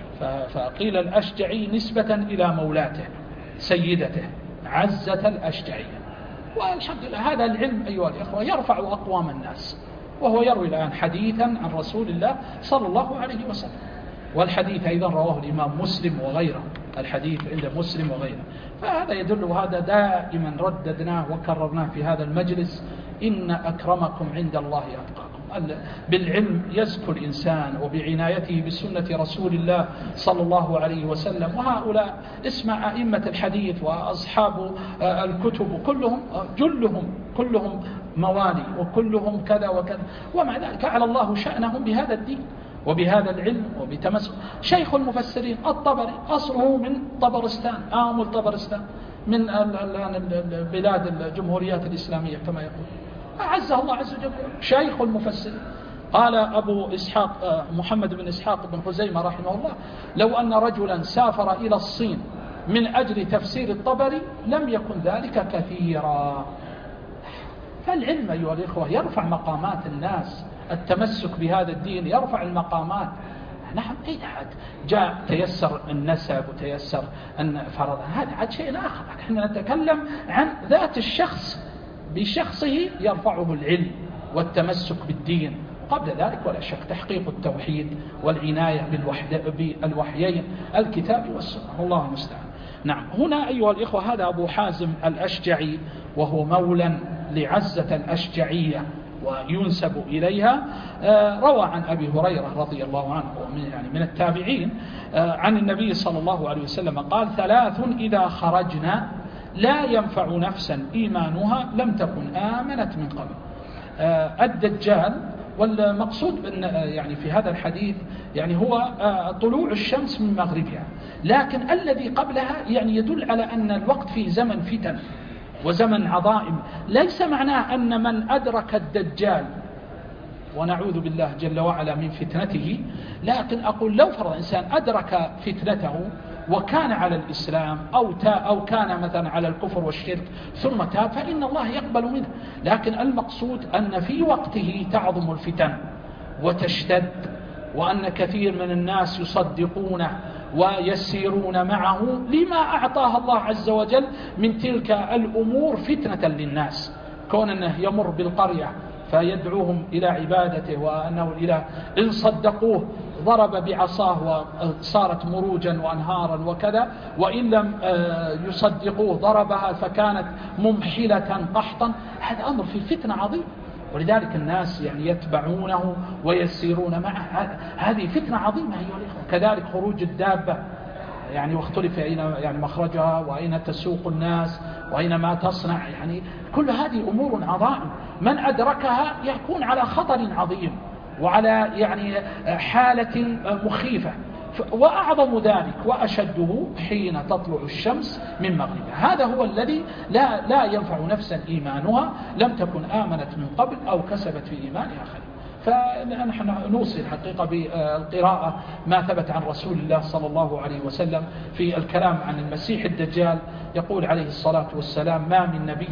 فقيل الأشجعي نسبة إلى مولاته سيدته عزة الأشجعية. والحمد لله هذا العلم أيها الأخوة يرفع أقوام الناس، وهو يروي الآن حديثا عن رسول الله صلى الله عليه وسلم. والحديث أيضا رواه الإمام مسلم وغيره، الحديث عند مسلم وغيره. فهذا يدل، وهذا دائما رددناه وكررناه في هذا المجلس، إن أكرمكم عند الله أتقاكم. بالعلم يزكو الإنسان، وبعنايته بسنة رسول الله صلى الله عليه وسلم. وهؤلاء اسمع أئمة الحديث وأصحاب الكتب كلهم جلهم كلهم موالي، وكلهم كذا وكذا، ومع ذلك على الله شأنهم بهذا الدين وبهذا العلم وبتمسك. شيخ المفسرين الطبري أصله من طبرستان، آمل طبرستان، من البلاد الجمهوريات الإسلامية كما يقول، أعزه الله عز وجل، شيخ المفسرين. قال أبو إسحاق محمد بن إسحاق بن خزيمة رحمه الله: لو أن رجلا سافر إلى الصين من أجل تفسير الطبري لم يكن ذلك كثيرا. فالعلم أيها الإخوة يرفع مقامات الناس، التمسك بهذا الدين يرفع المقامات. نعم، إذا جاء تيسر النسب وتيسر أن فرض، هذا عاد شيء آخر. نحن نتكلم عن ذات الشخص بشخصه يرفعه العلم والتمسك بالدين. قبل ذلك ولا شك تحقيق التوحيد والعناية بالوحيين الكتاب والسنة، الله المستعان. نعم، هنا أيها الإخوة هذا أبو حازم الأشجعي، وهو مولى لعزة الأشجعية وينسب إليها. روى عن أبي هريرة رضي الله عنه يعني من التابعين عن النبي صلى الله عليه وسلم قال: ثلاث إذا خرجنا لا ينفع نفسا إيمانها لم تكن آمنت من قبل. الدجال، والمقصود يعني في هذا الحديث يعني هو طلوع الشمس من مغربها، لكن الذي قبلها يعني يدل على أن الوقت فيه زمن فتن وزمن عظائم. ليس معناه أن من أدرك الدجال، ونعوذ بالله جل وعلا من فتنته، لكن أقول لو فرض إنسان أدرك فتنته وكان على الإسلام أو, أو كان مثلا على الكفر والشرك ثم تاب فإن الله يقبل منه. لكن المقصود أن في وقته تعظم الفتن وتشتد، وأن كثير من الناس يصدقونه ويسيرون معه لما أعطاه الله عز وجل من تلك الأمور فتنة للناس، كون أنه يمر بالقرية فيدعوهم إلى عبادته وأنه الإله، إن صدقوه ضرب بعصاه وصارت مروجا وأنهارا وكذا، وإن لم يصدقوه ضربها فكانت ممحلة قحطا. هذا أمر في فتنة عظيم، ولذلك الناس يعني يتبعونه ويسيرون معه. هذه فتنة عظيمة أيها الأخوة. كذلك خروج الدابة، يعني واختلف أين يعني مخرجها وأين تسوق الناس وأين ما تصنع، يعني كل هذه أمور عظائم من أدركها يكون على خطر عظيم وعلى يعني حالة مخيفة. وأعظم ذلك وأشده حين تطلع الشمس من مغربها، هذا هو الذي لا, لا ينفع نفسا إيمانها لم تكن آمنت من قبل أو كسبت في إيمانها خير. فنحن نوصي الحقيقة بالقراءة ما ثبت عن رسول الله صلى الله عليه وسلم في الكلام عن المسيح الدجال. يقول عليه الصلاة والسلام: ما من نبي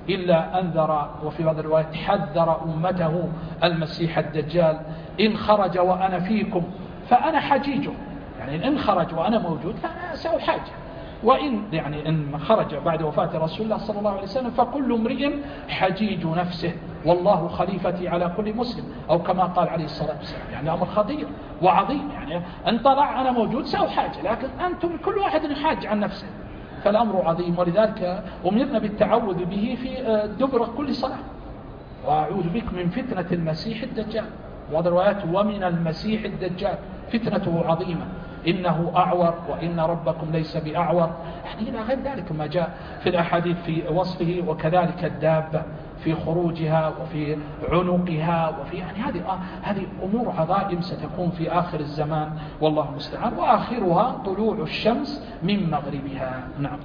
إلا أنذر وفي بعض الروايات حذر أمته المسيح الدجال إن خرج وأنا فيكم فأنا حجيجه، يعني إن خرج وأنا موجود فأنا سأحاج، وإن يعني إن خرج بعد وفاة رسول الله صلى الله عليه وسلم فكل امرئ حجيج نفسه والله خليفتي على كل مسلم، أو كما قال عليه الصلاة والسلام. يعني أمر خطير وعظيم، يعني أن طلع أنا موجود سأحاج، لكن أنتم كل واحد يحاج عن نفسه، فالأمر عظيم. ولذلك أمرنا بالتعوذ به في دبر كل صلاة، وأعوذ بك من فتنة المسيح الدجال، وهذا الروايات ومن المسيح الدجال فتنته عظيمة إنه أعور وإن ربكم ليس بأعور، يعني إلى غير ذلك ما جاء في الأحاديث في وصفه. وكذلك الدابة في خروجها وفي عنقها وفي يعني هذه هذه أمور عظائم ستكون في آخر الزمان والله المستعان، وآخرها طلوع الشمس من مغربها. نعم.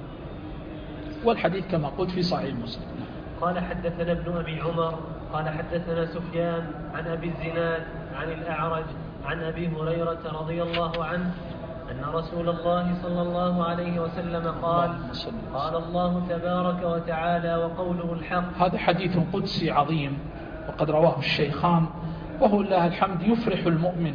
والحديث كما قلت في صحيح مسلم. قال حدثنا ابن أبي عمر قال حدثنا سفيان عن أبي الزناد عن الأعرج عن أبي هريرة رضي الله عنه أن رسول الله صلى الله عليه وسلم قال قال الله تبارك وتعالى وقوله الحق. هذا حديث قدسي عظيم وقد رواه الشيخان، وهو الله الحمد يفرح المؤمن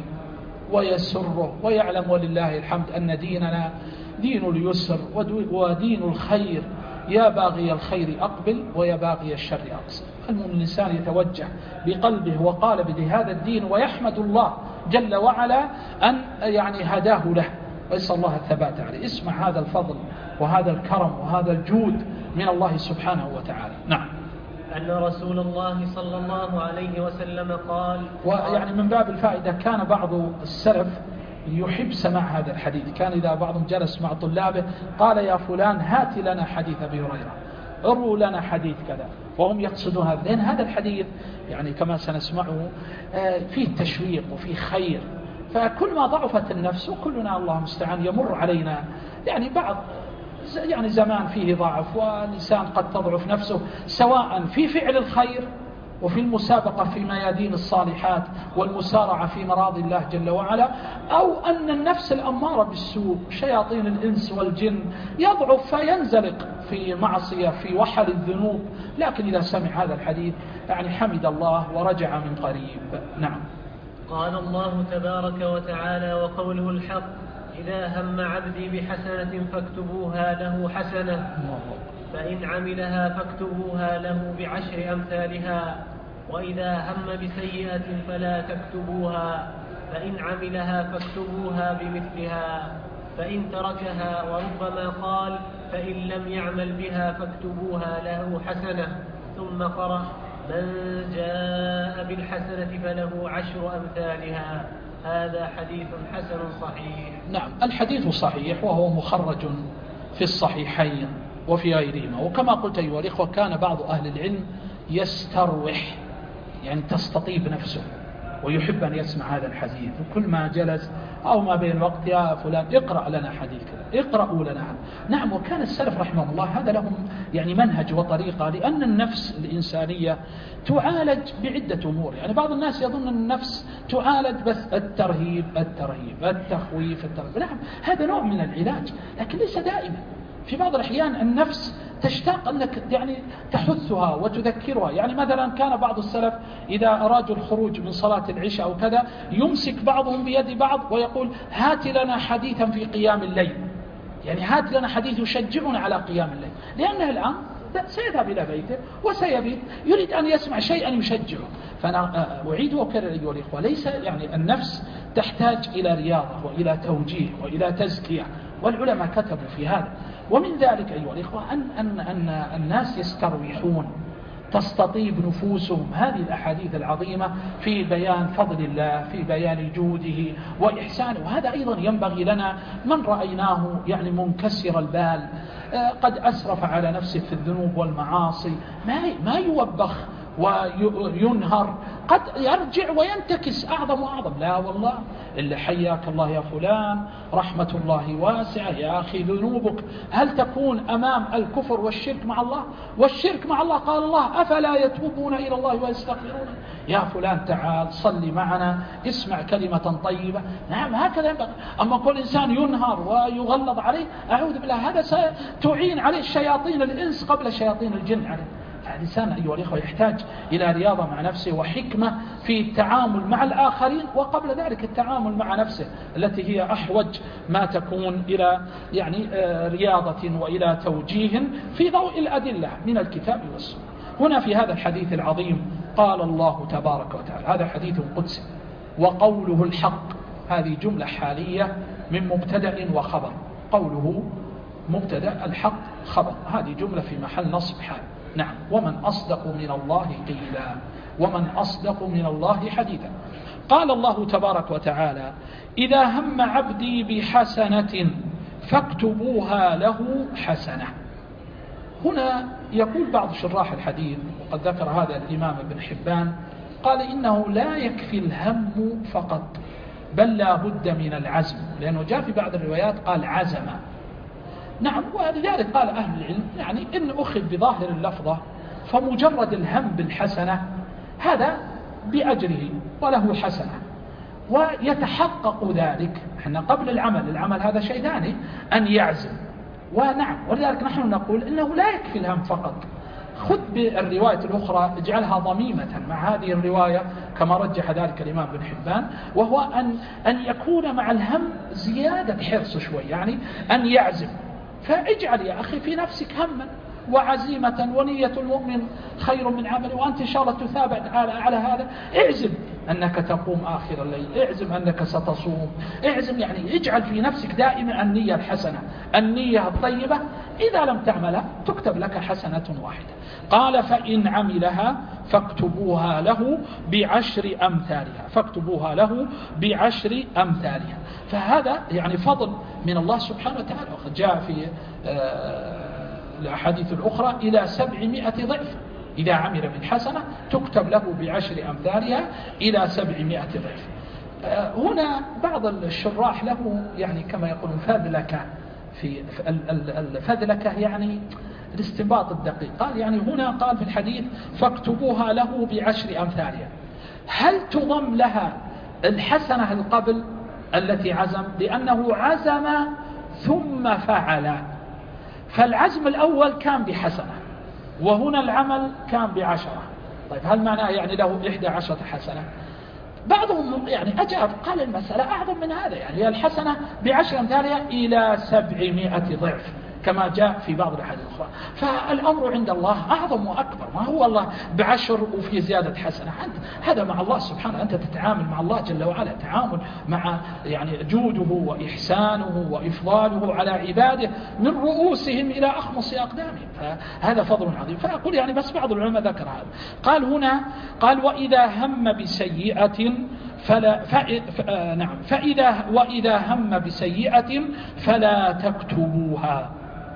ويسره ويعلم ولله الحمد أن ديننا دين اليسر ودين الخير، يا باغي الخير أقبل ويا باغي الشر أقصر. المؤمن الإنسان يتوجه بقلبه وقالبه لهذا الدين ويحمد الله جل وعلا أن يعني هداه له، ويسأل الله الثبات عليه. اسمع هذا الفضل وهذا الكرم وهذا الجود من الله سبحانه وتعالى. نعم. أن رسول الله صلى الله عليه وسلم قال، ويعني من باب الفائدة كان بعض السلف يحب سماع هذا الحديث، كان إذا بعضهم جلس مع طلابه قال يا فلان هات لنا حديث أبي هريرة، اروا لنا حديث كذا، وهم يقصدون هذا، لأن هذا الحديث يعني كما سنسمعه فيه تشويق وفيه خير. فكل ما ضعفت النفس، وكلنا الله المستعان يمر علينا يعني بعض يعني زمان فيه ضعف، والإنسان قد تضعف نفسه سواء في فعل الخير وفي المسابقة في ميادين الصالحات والمسارعة في مراضي الله جل وعلا، أو أن النفس الأمارة بالسوء شياطين الإنس والجن يضعف فينزلق في معصية في وحل الذنوب. لكن إذا سمع هذا الحديث يعني حمد الله ورجع من قريب. نعم. قال الله تبارك وتعالى وقوله الحق إذا هم عبدي بحسنة فاكتبوها له حسنة فإن عملها فاكتبوها له بعشر أمثالها وإذا هم بسيئة فلا تكتبوها فإن عملها فاكتبوها بمثلها فإن تركها وربما قال فإن لم يعمل بها فاكتبوها له حسنة ثم قرأ من جاء بالحسنة فله عشر أمثالها. هذا حديث حسن صحيح. نعم الحديث صحيح وهو مخرج في الصحيحين وفي غيرهما. وكما قلت أيها الإخوة كان بعض أهل العلم يستروح يعني تستطيب نفسه ويحب أن يسمع هذا الحديث، وكل ما جلس أو ما بين الوقت يا فلان اقرأ لنا حديث كذا اقرأوا لنا. نعم. وكان السلف رحمه الله هذا لهم يعني منهج وطريقة، لأن النفس الإنسانية تعالج بعدة أمور. يعني بعض الناس يظن أن النفس تعالج بس الترهيب الترهيب التخويف الترهيب. نعم هذا نوع من العلاج لكن ليس دائما. في بعض الأحيان النفس تشتاق أنك يعني تحثها وتذكرها. يعني مثلا كان بعض السلف إذا أرادوا الخروج من صلاة العشاء أو كذا يمسك بعضهم بيد بعض ويقول هات لنا حديثا في قيام الليل، يعني هات لنا حديث يشجعنا على قيام الليل، لأنه الآن سيذهب إلى بيته وسيبيت يريد أن يسمع شيئا يشجعه. فأنا أعيد وأكرر أيها الإخوة ليس يعني النفس تحتاج إلى رياضة وإلى توجيه وإلى تزكية، والعلماء كتبوا في هذا. ومن ذلك أيها الإخوة أن, أن, أن الناس يستروحون تستطيب نفوسهم هذه الأحاديث العظيمة في بيان فضل الله في بيان جوده وإحسانه. وهذا أيضا ينبغي لنا من رأيناه يعني منكسر البال قد أسرف على نفسه في الذنوب والمعاصي ما ما يوبخ وينهر، قد يرجع وينتكس أعظم وأعظم. لا والله إلا حياك الله يا فلان رحمة الله واسعة يا أخي ذنوبك هل تكون أمام الكفر والشرك مع الله؟ والشرك مع الله قال الله أفلا يتوبون إلى الله ويستغفرون. يا فلان تعال صلي معنا اسمع كلمة طيبة. نعم هكذا ينبغي. أما كل إنسان ينهر ويغلظ عليه أعوذ بالله هذا ستعين عليه شياطين الإنس قبل شياطين الجن عليه. الإنسان أيها الإخوة يحتاج إلى رياضة مع نفسه وحكمة في التعامل مع الآخرين، وقبل ذلك التعامل مع نفسه التي هي أحوج ما تكون إلى يعني رياضة وإلى توجيه في ضوء الأدلة من الكتاب والسنة. هنا في هذا الحديث العظيم قال الله تبارك وتعالى، هذا حديث قدسي، وقوله الحق، هذه جملة حالية من مبتدأ وخبر. قوله مبتدأ، الحق خبر، هذه جملة في محل نصب حال. نعم، ومن أصدق من الله قيلا، ومن أصدق من الله حديثا. قال الله تبارك وتعالى: إذا هم عبدي بحسنة فاكتبوها له حسنة. هنا يقول بعض شراح الحديث، وقد ذكر هذا الإمام ابن حبان، قال إنه لا يكفي الهم فقط، بل لا بد من العزم، لأنه جاء في بعض الروايات قال عزم. نعم، ولذلك قال أهل العلم يعني إن أخذ بظاهر اللفظة فمجرد الهم بالحسنة هذا بأجره وله حسنة، ويتحقق ذلك احنا قبل العمل. العمل هذا شيء ثاني، أن يعزم. ونعم، ولذلك نحن نقول إنه لا يكفي الهم فقط. خذ بالرواية الأخرى اجعلها ضميمة مع هذه الرواية كما رجح ذلك الإمام بن حبان، وهو أن, أن يكون مع الهم زيادة حرص شوي، يعني أن يعزم. فاجعل يا أخي في نفسك هما وعزيمة، ونية المؤمن خير من عمله، وأنت إن شاء الله تثابع على, على هذا. اعزم أنك تقوم آخر الليل، اعزم أنك ستصوم، اعزم، يعني اجعل في نفسك دائما النية الحسنة، النية الطيبة. إذا لم تعملها تكتب لك حسنة واحدة. قال: فإن عملها فاكتبوها له بعشر أمثالها، فاكتبوها له بعشر أمثالها. فهذا يعني فضل من الله سبحانه وتعالى، وقد جاء في الأحاديث الأخرى إلى سبعمائة ضعف. إذا عمل من حسنة تكتب له بعشر أمثالها إلى سبعمائة ضعف. هنا بعض الشراح له يعني كما يقولون فذلكة، في الفذلكة يعني الاستنباط الدقيق. قال يعني هنا قال في الحديث فاكتبوها له بعشر أمثالها، هل تضم لها الحسنة القبل التي عزم؟ لأنه عزم ثم فعل، فالعزم الأول كان بحسنة، وهنا العمل كان بعشرة. طيب هل معناه يعني له إحدى عشرة حسنة؟ بعضهم يعني أجاب قال المسألة أعظم من هذا، يعني الحسنة بعشر أمثالها إلى سبعمائة ضعف كما جاء في بعض الأحاديث الأخرى. فالأمر عند الله أعظم وأكبر، ما هو الله بعشر وفي زيادة حسنة. هذا مع الله سبحانه، أنت تتعامل مع الله جل وعلا تعامل مع يعني جوده وإحسانه وإفضاله على عباده من رؤوسهم إلى أخمص أقدامهم، فهذا فضل عظيم. فأقول يعني بس بعض العلماء ذكر هذا. قال هنا قال وإذا هم بسيئة فلا ف... ف... نعم فإذا وإذا هم بسيئة فلا تكتبوها.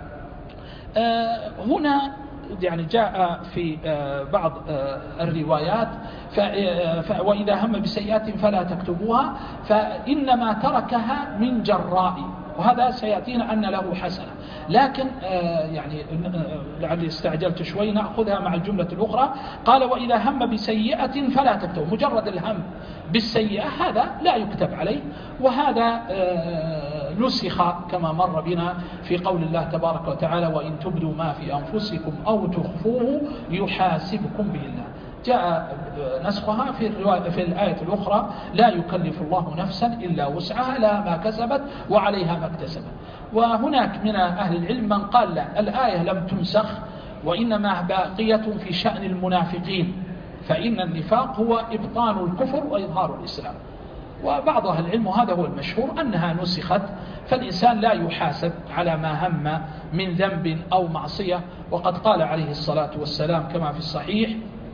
آه هنا يعني جاء في آه بعض آه الروايات ف... ف... وإذا هم بسيئة فلا تكتبوها، فإنما تركها من جراء، وهذا سيأتينا أن له حسنة. لكن آه يعني لعلي استعجلت شوي، نأخذها مع الجملة الأخرى. قال وإذا هم بسيئة فلا تكتب، مجرد الهم بالسيئة هذا لا يكتب عليه، وهذا آه نسخ كما مر بنا في قول الله تبارك وتعالى وإن تبدوا ما في أنفسكم أو تخفوه يحاسبكم به الله. جاء نسخها في الرواية في الآية الأخرى لا يكلف الله نفسا إلا وسعها لها ما كسبت وعليها ما اكتسبت. وهناك من أهل العلم من قال لا، الآية لم تنسخ وإنما باقية في شأن المنافقين، فإن النفاق هو إبطان الكفر وإظهار الإسلام. وبعض أهل العلم وهذا هو المشهور أنها نسخت، فالإنسان لا يحاسب على ما هم من ذنب أو معصية. وقد قال عليه الصلاة والسلام كما في الصحيح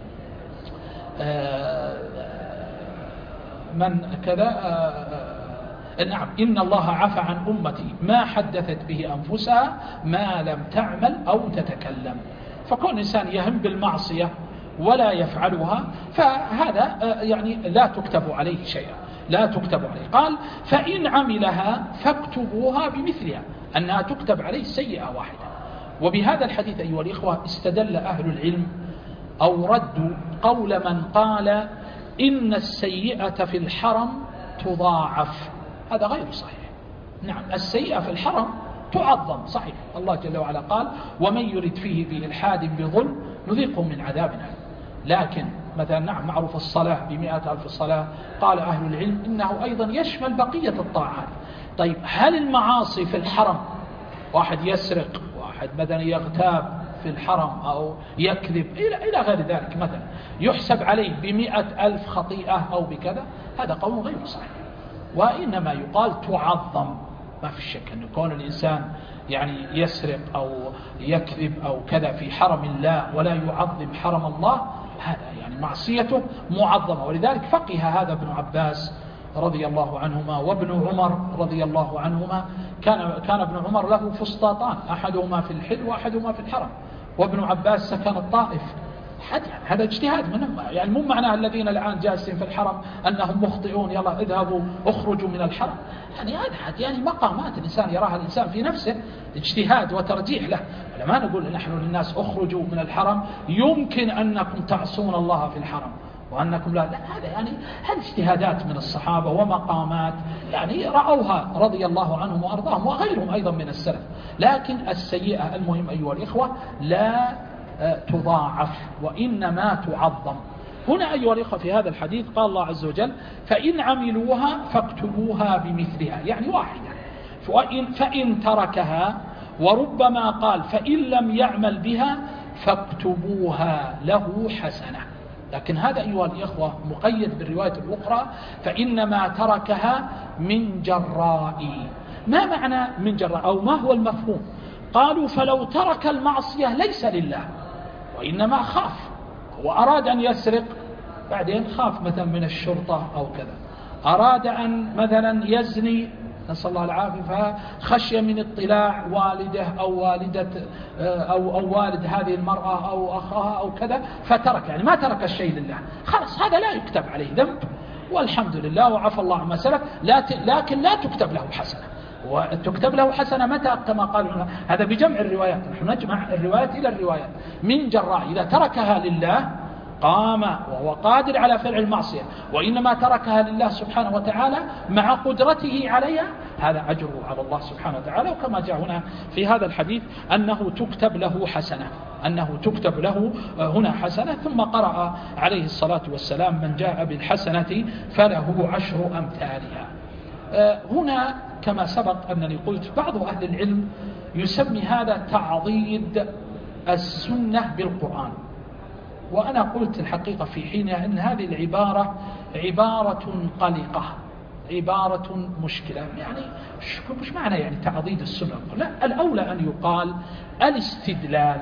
من كذا نعم إن الله عفى عن أمتي ما حدثت به أنفسها ما لم تعمل أو تتكلم. فكون إنسان يهم بالمعصية ولا يفعلها فهذا يعني لا تكتب عليه شيئا، لا تكتب عليه. قال فإن عملها فاكتبوها بمثلها، أنها تكتب عليه سيئة واحدة. وبهذا الحديث أيها الإخوة استدل أهل العلم أو ردوا قول من قال إن السيئة في الحرم تضاعف. هذا غير صحيح. نعم السيئة في الحرم تعظم صحيح. الله جل وعلا قال ومن يرد فيه بإلحاد بظلم نذيقه من عذاب أليم. لكن مثلا نعم معروف الصلاة بمئة ألف الصلاة، قال أهل العلم إنه أيضا يشمل بقية الطاعات. طيب هل المعاصي في الحرم، واحد يسرق، واحد مثلا يغتاب في الحرم أو يكذب إلى إلى غير ذلك، مثلا يحسب عليه بمئة ألف خطيئة أو بكذا، هذا قول غير صحيح. وإنما يقال تعظم. ما في شك أن يكون الإنسان يعني يسرق أو يكذب أو كذا في حرم الله ولا يعظم حرم الله، هذا يعني معصيته معظمة. ولذلك فقه هذا ابن عباس رضي الله عنهما وابن عمر رضي الله عنهما. كان كان ابن عمر له فسطاطان، أحدهما في الحل وأحدهما في الحرم، وابن عباس سكن الطائف. يعني هذا اجتهاد منهم، يعني مو معناه الذين الآن جالسين في الحرم أنهم مخطئون يلا اذهبوا اخرجوا من الحرم. يعني هذا يعني مقامات الإنسان يراها الإنسان في نفسه اجتهاد وترجيح له. لما نقول نحن للناس اخرجوا من الحرم يمكن أنكم تعصون الله في الحرم وأنكم لا, لا هذا يعني هذه اجتهادات من الصحابة ومقامات يعني رأوها رضي الله عنهم وأرضاهم وغيرهم أيضا من السلف. لكن السيئة المهم أيها الإخوة لا تضاعف وإنما تعظم. هنا أيها الإخوة في هذا الحديث قال الله عز وجل فإن عملوها فاكتبوها بمثلها، يعني واحدة. فإن, فإن تركها، وربما قال فإن لم يعمل بها فاكتبوها له حسنة. لكن هذا أيها الإخوة مقيد بالرواية الأخرى فإنما تركها من جراء. ما معنى من جراء أو ما هو المفهوم؟ قالوا فلو ترك المعصية ليس لله وإنما خاف وأراد أن يسرق، بعدين خاف مثلا من الشرطة أو كذا، أراد أن مثلا يزني نسأل الله العافية فخشية من اطلاع والده أو والدة أو, أو والد هذه المرأة أو أخاها أو كذا فترك، يعني ما ترك الشيء لله، خلاص هذا لا يكتب عليه ذنب والحمد لله وعفى الله عما سلف، لكن لا تكتب له حسنة. وتكتب له حسنة متى؟ كما قالوا هذا بجمع الروايات، نحن نجمع الروايات إلى الروايات. من جراء إذا تركها لله قام وهو قادر على فعل المعصية وإنما تركها لله سبحانه وتعالى مع قدرته عليها، هذا أجره على الله سبحانه وتعالى. وكما جاء هنا في هذا الحديث أنه تكتب له حسنة، أنه تكتب له هنا حسنة. ثم قرأ عليه الصلاة والسلام من جاء بالحسنة فله عشر أمثالها. هنا كما سبق أنني قلت بعض أهل العلم يسمي هذا تعضيد السنة بالقرآن، وأنا قلت الحقيقة في حينها أن هذه العبارة عبارة قلقة، عبارة مشكلة. يعني مش معنى يعني تعضيد السنة، لا، الأولى أن يقال الاستدلال،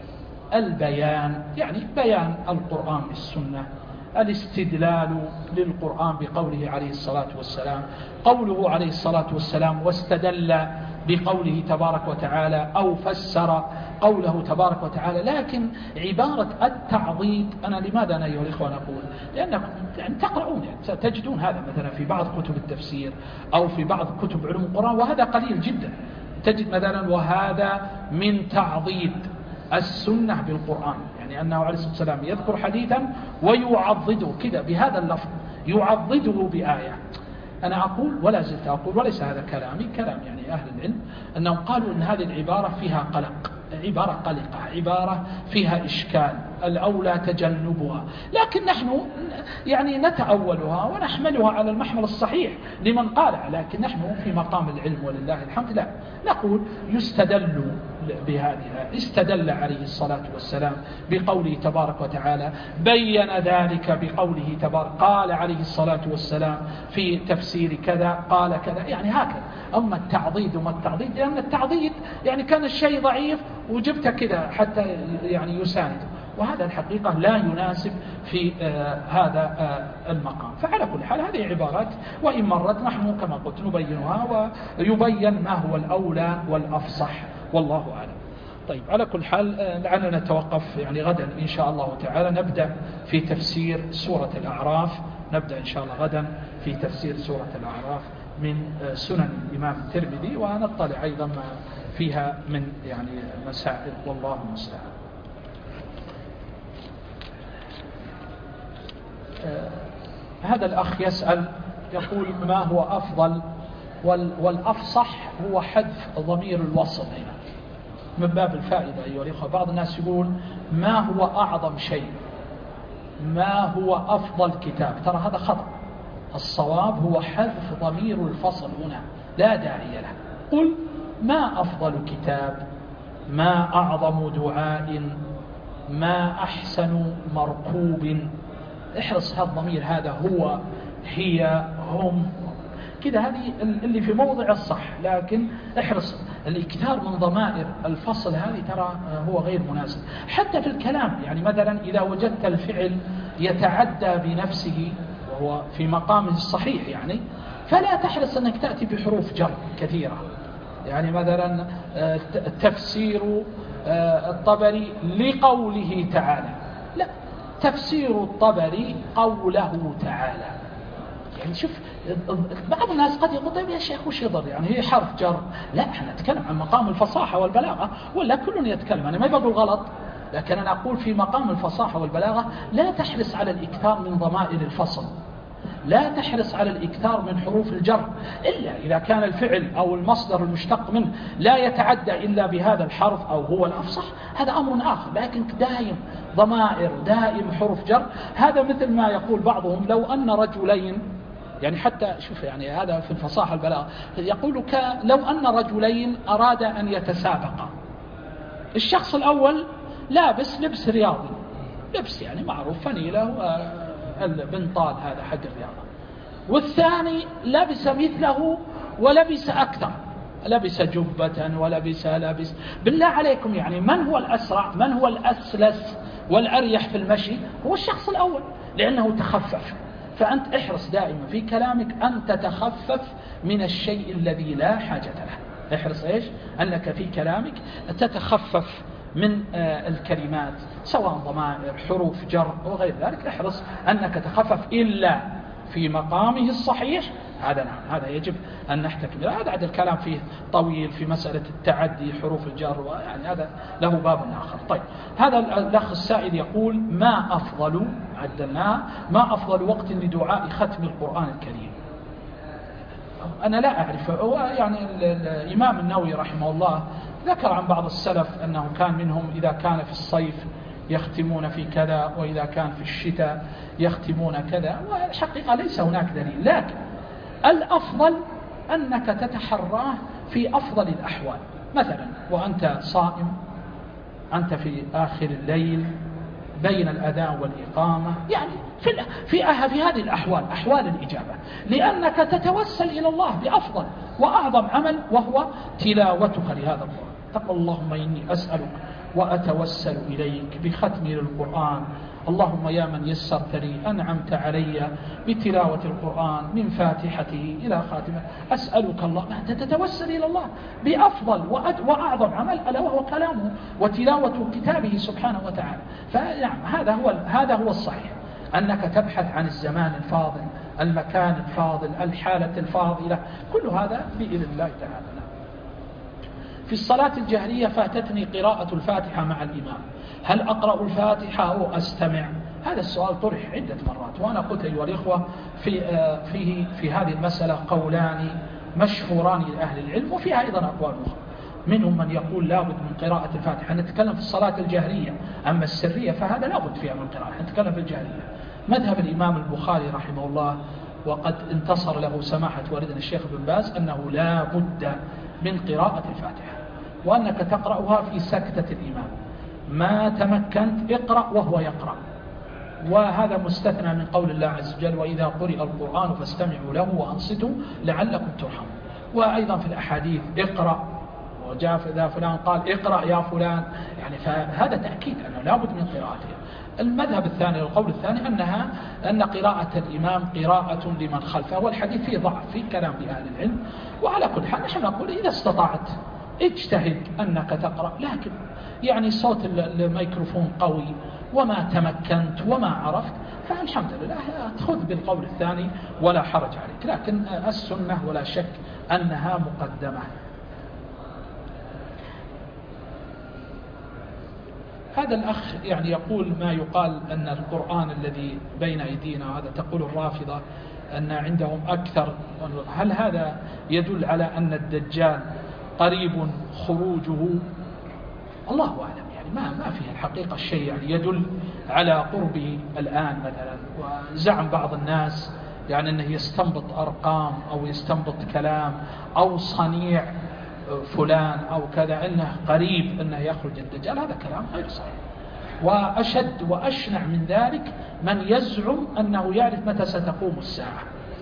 البيان، يعني بيان القرآن بالسنة، الاستدلال للقرآن بقوله عليه الصلاة والسلام، قوله عليه الصلاة والسلام واستدل بقوله تبارك وتعالى أو فسر قوله تبارك وتعالى. لكن عبارة التعضيد أنا لماذا أنا أيها الإخوة نقول؟ لأنكم يعني تقرؤون يعني تجدون هذا مثلا في بعض كتب التفسير أو في بعض كتب علوم القرآن، وهذا قليل جدا. تجد مثلا وهذا من تعضيد السنة بالقرآن، يعني أنه عليه الصلاة والسلام يذكر حديثا ويعضده كذا بهذا اللفظ، يعضده بآية. أنا أقول ولا زلت أقول وليس هذا كلامي، كلام يعني أهل العلم، أنهم قالوا أن هذه العبارة فيها قلق، عبارة قلقة، عبارة فيها إشكال، الأولى تجنبها. لكن نحن يعني نتأولها ونحملها على المحمل الصحيح لمن قالها، لكن نحن في مقام العلم ولله الحمد لا نقول يستدل بهذه. استدل عليه الصلاة والسلام بقوله تبارك وتعالى، بين ذلك بقوله تبارك، قال عليه الصلاة والسلام في تفسير كذا قال كذا، يعني هكذا. أما التعضيد وما التعضيد، لأن التعضيد يعني كان الشيء ضعيف وجبته كذا حتى يعني يسانده، وهذا الحقيقة لا يناسب في آه هذا آه المقام. فعلى كل حال هذه عبارات وإن مرت نحن كما قلت نبينها ويبين ما هو الأولى والأفصح والله أعلم. طيب على كل حال آه لعلنا نتوقف يعني غدا إن شاء الله تعالى، نبدأ في تفسير سورة الأعراف، نبدأ إن شاء الله غدا في تفسير سورة الأعراف من آه سنن الإمام الترمذي، ونطلع أيضا ما فيها من يعني مسائل والله المستعان. آه هذا الأخ يسأل يقول ما هو أفضل والأفصح هو حذف ضمير الوصل هنا من باب الفائدة أيها الأخوة. بعض الناس يقول ما هو أعظم شيء، ما هو أفضل كتاب، ترى هذا خطأ. الصواب هو حذف ضمير الفصل هنا، لا داعي له. قل ما أفضل كتاب، ما أعظم دعاء، ما أحسن مركوب. احرص هذا الضمير، هذا هو، هي، هم كده، هذه اللي في موضع الصح، لكن احرص الإكثار من ضمائر الفصل هذه ترى هو غير مناسب. حتى في الكلام، يعني مثلا إذا وجدت الفعل يتعدى بنفسه وهو في مقامه الصحيح يعني، فلا تحرص أنك تأتي بحروف جر كثيرة. يعني مثلا تفسير الطبري لقوله تعالى، لا، تفسير الطبري قوله تعالى. يعني شوف، بعض الناس قد يقول طيب يا شيخ وش يضر، يعني هي حرف جر. لا، احنا نتكلم عن مقام الفصاحة والبلاغة، ولا كل يتكلم، أنا ما بقول غلط، لكن أنا أقول في مقام الفصاحة والبلاغة لا تحرص على الإكثار من ضمائر الفصل، لا تحرص على الإكثار من حروف الجر، إلا إذا كان الفعل أو المصدر المشتق منه لا يتعدى إلا بهذا الحرف أو هو الأفصح، هذا أمر آخر. لكن دائم ضمائر، دائم حروف جر، هذا مثل ما يقول بعضهم لو أن رجلين، يعني حتى شوف، يعني هذا في الفصاحة البلاغة، يقول لو أن رجلين أراد أن يتسابقا، الشخص الأول لابس لبس رياضي، لبس يعني معروف فنيلة البنطال هذا حق الرياضة، والثاني لبس مثله ولبس أكثر، لبس جبة ولبس لبس. بالله عليكم يعني من هو الأسرع، من هو الأسلس والأريح في المشي؟ هو الشخص الأول، لأنه تخفف. فأنت احرص دائما في كلامك أن تتخفف من الشيء الذي لا حاجة له. احرص إيش؟ أنك في كلامك تتخفف من الكلمات، سواء ضمائر، حروف جر وغير ذلك. احرص أنك تخفف إلا في مقامه الصحيح، هذا نعم، هذا يجب أن نحتكم. هذا عاد الكلام فيه طويل في مسألة التعدي حروف الجر، ويعني هذا له باب آخر. طيب، هذا الأخ السائل يقول ما أفضل، عدلناه، ما أفضل وقت لدعاء ختم القرآن الكريم؟ أنا لا أعرف. يعني الإمام النووي رحمه الله ذكر عن بعض السلف أنه كان منهم إذا كان في الصيف يختمون في كذا، وإذا كان في الشتاء يختمون كذا، والحقيقة ليس هناك دليل، لكن الأفضل أنك تتحراه في أفضل الأحوال. مثلا وأنت صائم، أنت في آخر الليل بين الأذان والإقامة، يعني في في في هذه الأحوال، أحوال الإجابة، لأنك تتوسل إلى الله بأفضل وأعظم عمل، وهو تلاوتك لهذا القرآن. تقول اللهم إني أسألك وأتوسل إليك بختم القرآن، اللهم يا من يسرت لي أنعمت علي بتلاوة القرآن من فاتحته إلى خاتمه، أسألك الله، أنت تتوسل إلى الله بأفضل وأعظم عمل، ألا وهو كلامه وتلاوة كتابه سبحانه وتعالى. فنعم، هذا هو هذا هو الصحيح، أنك تبحث عن الزمان الفاضل، المكان الفاضل، الحالة الفاضلة، كل هذا بإذن الله تعالى. في الصلاة الجهرية فاتتني قراءة الفاتحة مع الإمام، هل أقرأ الفاتحة أو أستمع؟ هذا السؤال طرح عدة مرات، وأنا قلت أيها الإخوة في فيه في هذه المسألة قولان مشهوران لأهل العلم، وفيها أيضا أقوال أخرى. منهم من يقول لابد من قراءة الفاتحة، نتكلم في الصلاة الجهرية، أما السرية فهذا لابد فيها من قراءة، نتكلم في الجهرية. مذهب الإمام البخاري رحمه الله، وقد انتصر له سماحة والدنا الشيخ بن باز، أنه لا بد من قراءة الفاتحة، وأنك تقرأها في سكتة الإمام، ما تمكنت اقرأ وهو يقرأ، وهذا مستثنى من قول الله عز وجل وإذا قرئ القرآن فاستمعوا له وأنصتوا لعلكم ترحمون. وأيضا في الأحاديث اقرأ، وجاء إذا فلان قال اقرأ يا فلان، يعني فهذا تأكيد أنه لا بد من قراءتها. المذهب الثاني القول الثاني أنها أن قراءة الإمام قراءة لمن خلفه، والحديث فيه ضعف، فيه كلام لأهل العلم. وعلى كل حال نحن نقول إذا استطعت اجتهد أنك تقرأ، لكن يعني صوت الميكروفون قوي وما تمكنت وما عرفت، فالحمد لله تأخذ بالقول الثاني ولا حرج عليك، لكن السنة ولا شك أنها مقدمة. هذا الأخ يعني يقول ما يقال أن القرآن الذي بين أيدينا، هذا تقول الرافضة أن عندهم أكثر. هل هذا يدل على أن الدجال قريب خروجه؟ الله أعلم، يعني ما ما فيه الحقيقة الشيء يعني يدل على قربه الآن مثلا. وزعم بعض الناس يعني أنه يستنبط أرقام أو يستنبط كلام أو صنيع فلان أو كذا أنه قريب أنه يخرج الدجال، هذا كلام غير صحيح. وأشد وأشنع من ذلك من يزعم أنه يعرف متى ستقوم الساعة.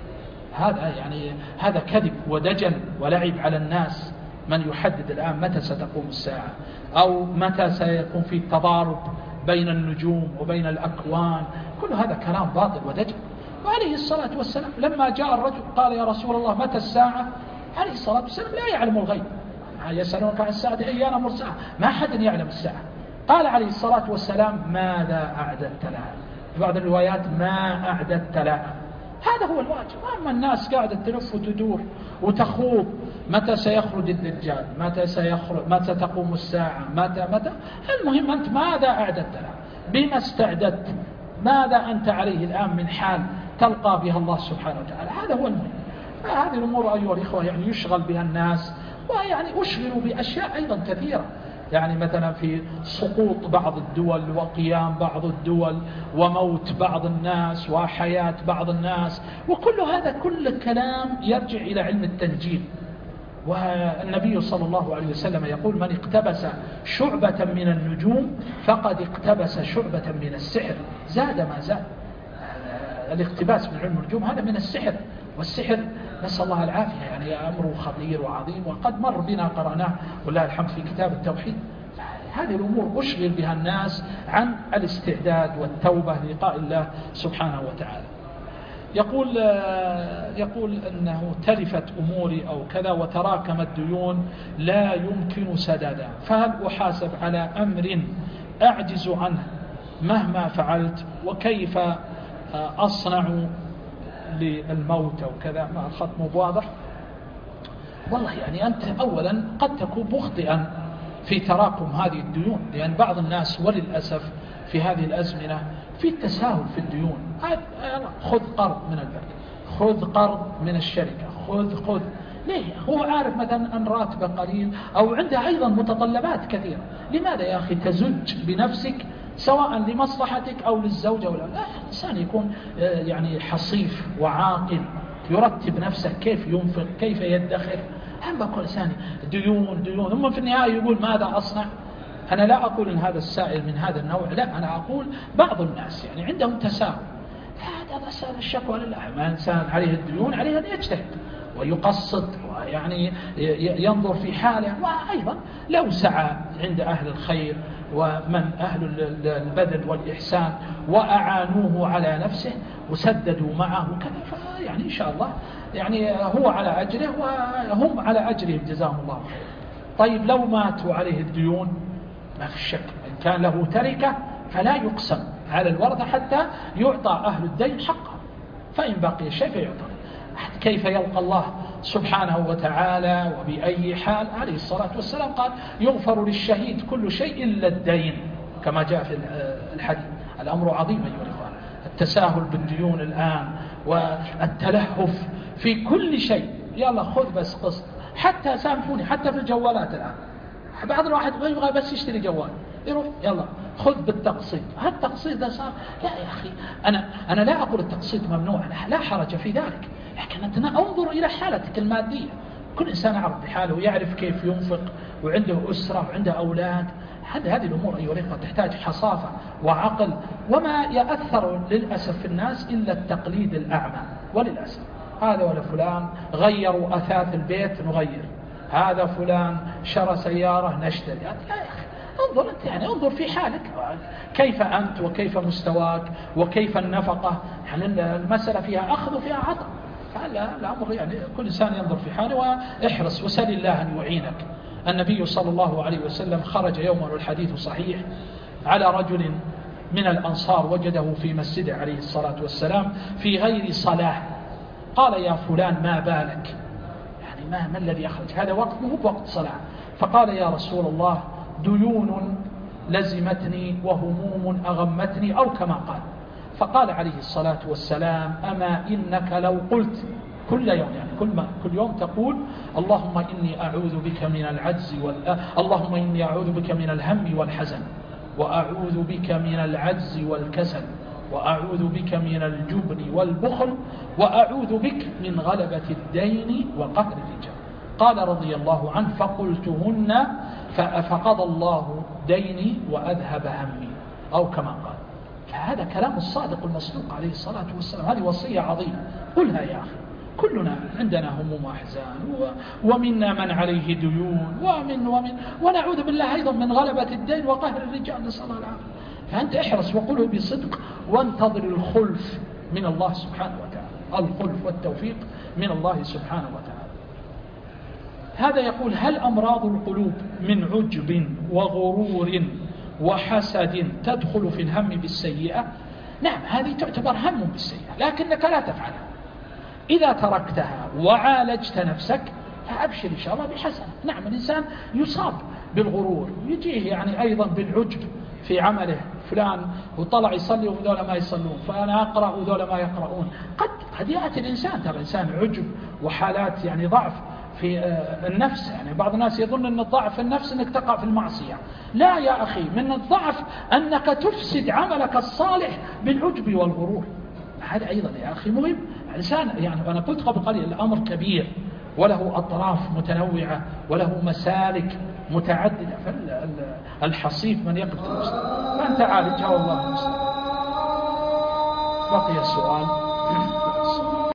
هذا يعني هذا كذب ودجل ولعب على الناس، من يحدد الآن متى ستقوم الساعة أو متى سيكون في تضارب بين النجوم وبين الأكوان، كل هذا كلام باطل ودجل. وعليه الصلاة والسلام لما جاء الرجل قال يا رسول الله متى الساعة، عليه الصلاة والسلام لا يعلم الغيب، يسألونك عن الساعة أيان مرساها، ما حد يعلم الساعة. قال عليه الصلاة والسلام ماذا أعددت لها؟ في بعض الروايات ما أعددت لها. هذا هو الواجب. أما الناس قاعدة تلف وتدور وتخوض متى سيخرج الدجال، متى سيخرج، متى تقوم الساعة، متى متى المهم أنت ماذا أعددت لها، بما استعددت، ماذا أنت عليه الآن من حال تلقى بها الله سبحانه وتعالى. هذا هو المهم. هذه الأمور أيها الإخوة يعني يشغل بها الناس، ويعني أشغلوا بأشياء أيضا كثيرة، يعني مثلا في سقوط بعض الدول وقيام بعض الدول وموت بعض الناس وحياة بعض الناس، وكل هذا كل كلام يرجع إلى علم التنجيم. والنبي صلى الله عليه وسلم يقول من اقتبس شعبة من النجوم فقد اقتبس شعبة من السحر، زاد ما زاد. الاقتباس من علم النجوم هذا من السحر، والسحر نسأل الله العافية يعني أمره خطير وعظيم، وقد مر بنا قرأناه والله الحمد في كتاب التوحيد. هذه الأمور أشغل بها الناس عن الاستعداد والتوبة للقاء الله سبحانه وتعالى. يقول يقول أنه تلفت أموري أو كذا وتراكمت ديون لا يمكن سدادها، فهل أحاسب على أمر أعجز عنه مهما فعلت، وكيف أصنع للموت وكذا؟ ما الخط واضح. والله يعني أنت أولا قد تكون مخطئا في تراكم هذه الديون، لأن بعض الناس وللأسف في هذه الأزمنة في التساهل في الديون. خذ قرض من البنك، خذ قرض من الشركة، خذ خذ ليه؟ هو عارف مثلا أن راتبه قليل أو عنده أيضا متطلبات كثيرة. لماذا يا أخي تزج بنفسك سواء لمصلحتك أو للزوجة ولا لا؟ الإنسان يكون يعني حصيف وعاقل، يرتب نفسه كيف ينفق، كيف يدخر. أما كل إنسان ديون ديون ثم في النهاية يقول ماذا أصنع؟ أنا لا أقول أن هذا السائل من هذا النوع، لا، أنا أقول بعض الناس يعني عندهم تساهل. هذا مسألة الشكوى لله. ما إنسان عليه الديون عليه أن يجتهد ويقصد ويعني ينظر في حاله، وأيضا لو سعى عند أهل الخير ومن أهل البذل والإحسان وأعانوه على نفسه وسددوا معه كذا، يعني إن شاء الله يعني هو على أجره وهم على أجرهم جزاهم الله خير. طيب لو ماتوا عليه الديون ما في شك إن كان له تركة فلا يقسم على الورثة حتى يعطى أهل الدين حقه، فإن بقي شيء فيعطى. كيف يلقى الله سبحانه وتعالى وبأي حال؟ عليه الصلاة والسلام قال يغفر للشهيد كل شيء إلا الدين، كما جاء في الحديث. الأمر عظيم أيها الإخوة، التساهل بالديون الآن والتلهف في كل شيء. يلا خذ بس قسط، حتى سامحوني حتى في الجوالات الآن بعض الواحد يبغى بس يشتري جوال يروح يلا خذ بالتقسيط. هذا التقسيط ده صار لا يا أخي، أنا أنا لا أقول التقسيط ممنوع، لا حرج في ذلك، لكن أنت انظر إلى حالتك المادية. كل إنسان يعرف بحاله ويعرف كيف ينفق وعنده أسرة وعنده أولاد. هذه الأمور أيها الأخوة تحتاج حصافة وعقل، وما يأثر للأسف في الناس إلا التقليد الأعمى. وللأسف هذا ولا فلان غيروا أثاث البيت نغير، هذا فلان شرى سيارة نشتري. لا يا أخي انظر أنت، يعني انظر في حالك كيف أنت وكيف مستواك وكيف النفقة. يعني المسألة فيها أخذ وفيها عطاء، فهذا الأمر يعني كل إنسان ينظر في حاله واحرص وسل الله أن يعينك. النبي صلى الله عليه وسلم خرج يوما والحديث صحيح على رجل من الأنصار وجده في مسجده عليه الصلاة والسلام في غير صلاة، قال يا فلان ما بالك؟ يعني ما, ما الذي أخرج؟ هذا وقت مو بوقت صلاة. فقال يا رسول الله ديون لزمتني وهموم أغمتني، أو كما قال. فقال عليه الصلاة والسلام أما إنك لو قلت كل يوم، يعني كل, ما كل يوم تقول اللهم إني أعوذ بك من العجز وال... اللهم إني أعوذ بك من الهم والحزن، وأعوذ بك من العجز والكسل، وأعوذ بك من الجبن والبخل، وأعوذ بك من غلبة الدين وقهر الرجال. قال رضي الله عنه فقلتهن فقضى الله ديني وأذهب همي، أو كما قال. فهذا كلام الصادق المصدوق عليه الصلاة والسلام، هذه وصية عظيمة، قلها يا أخي. كلنا عندنا هموم وأحزان، ومنا من عليه ديون، ومن ومن ونعوذ بالله أيضا من غلبة الدين وقهر الرجال، نسأل الله العافية. فأنت احرص وقله بصدق، وانتظر الخلف من الله سبحانه وتعالى، الخلف والتوفيق من الله سبحانه وتعالى. هذا يقول هل أمراض القلوب من عجب وغرور وحسد تدخل في الهم بالسيئة؟ نعم، هذه تعتبر هم بالسيئة، لكنك لا تفعلها. إذا تركتها وعالجت نفسك فأبشر إن شاء الله بحسنة. نعم، الإنسان يصاب بالغرور، يجيه يعني أيضا بالعجب في عمله، فلان وطلع يصلي وذولا ما يصلون، فأنا أقرأ وذولا ما يقرؤون. قد قد يأتي الإنسان، ترى الإنسان عجب وحالات يعني ضعف في النفس. يعني بعض الناس يظن أن الضعف في النفس أنك تقع في المعصية. لا يا أخي، من الضعف أنك تفسد عملك الصالح بالعجب والغرور. هذا أيضا يا أخي مهم. الإنسان يعني أنا قلت قبل قليل الأمر كبير وله أطراف متنوعة وله مسالك متعددة، فالحصيف من يقف المسلم، فأنت عالجها والله المستعان. بقي السؤال.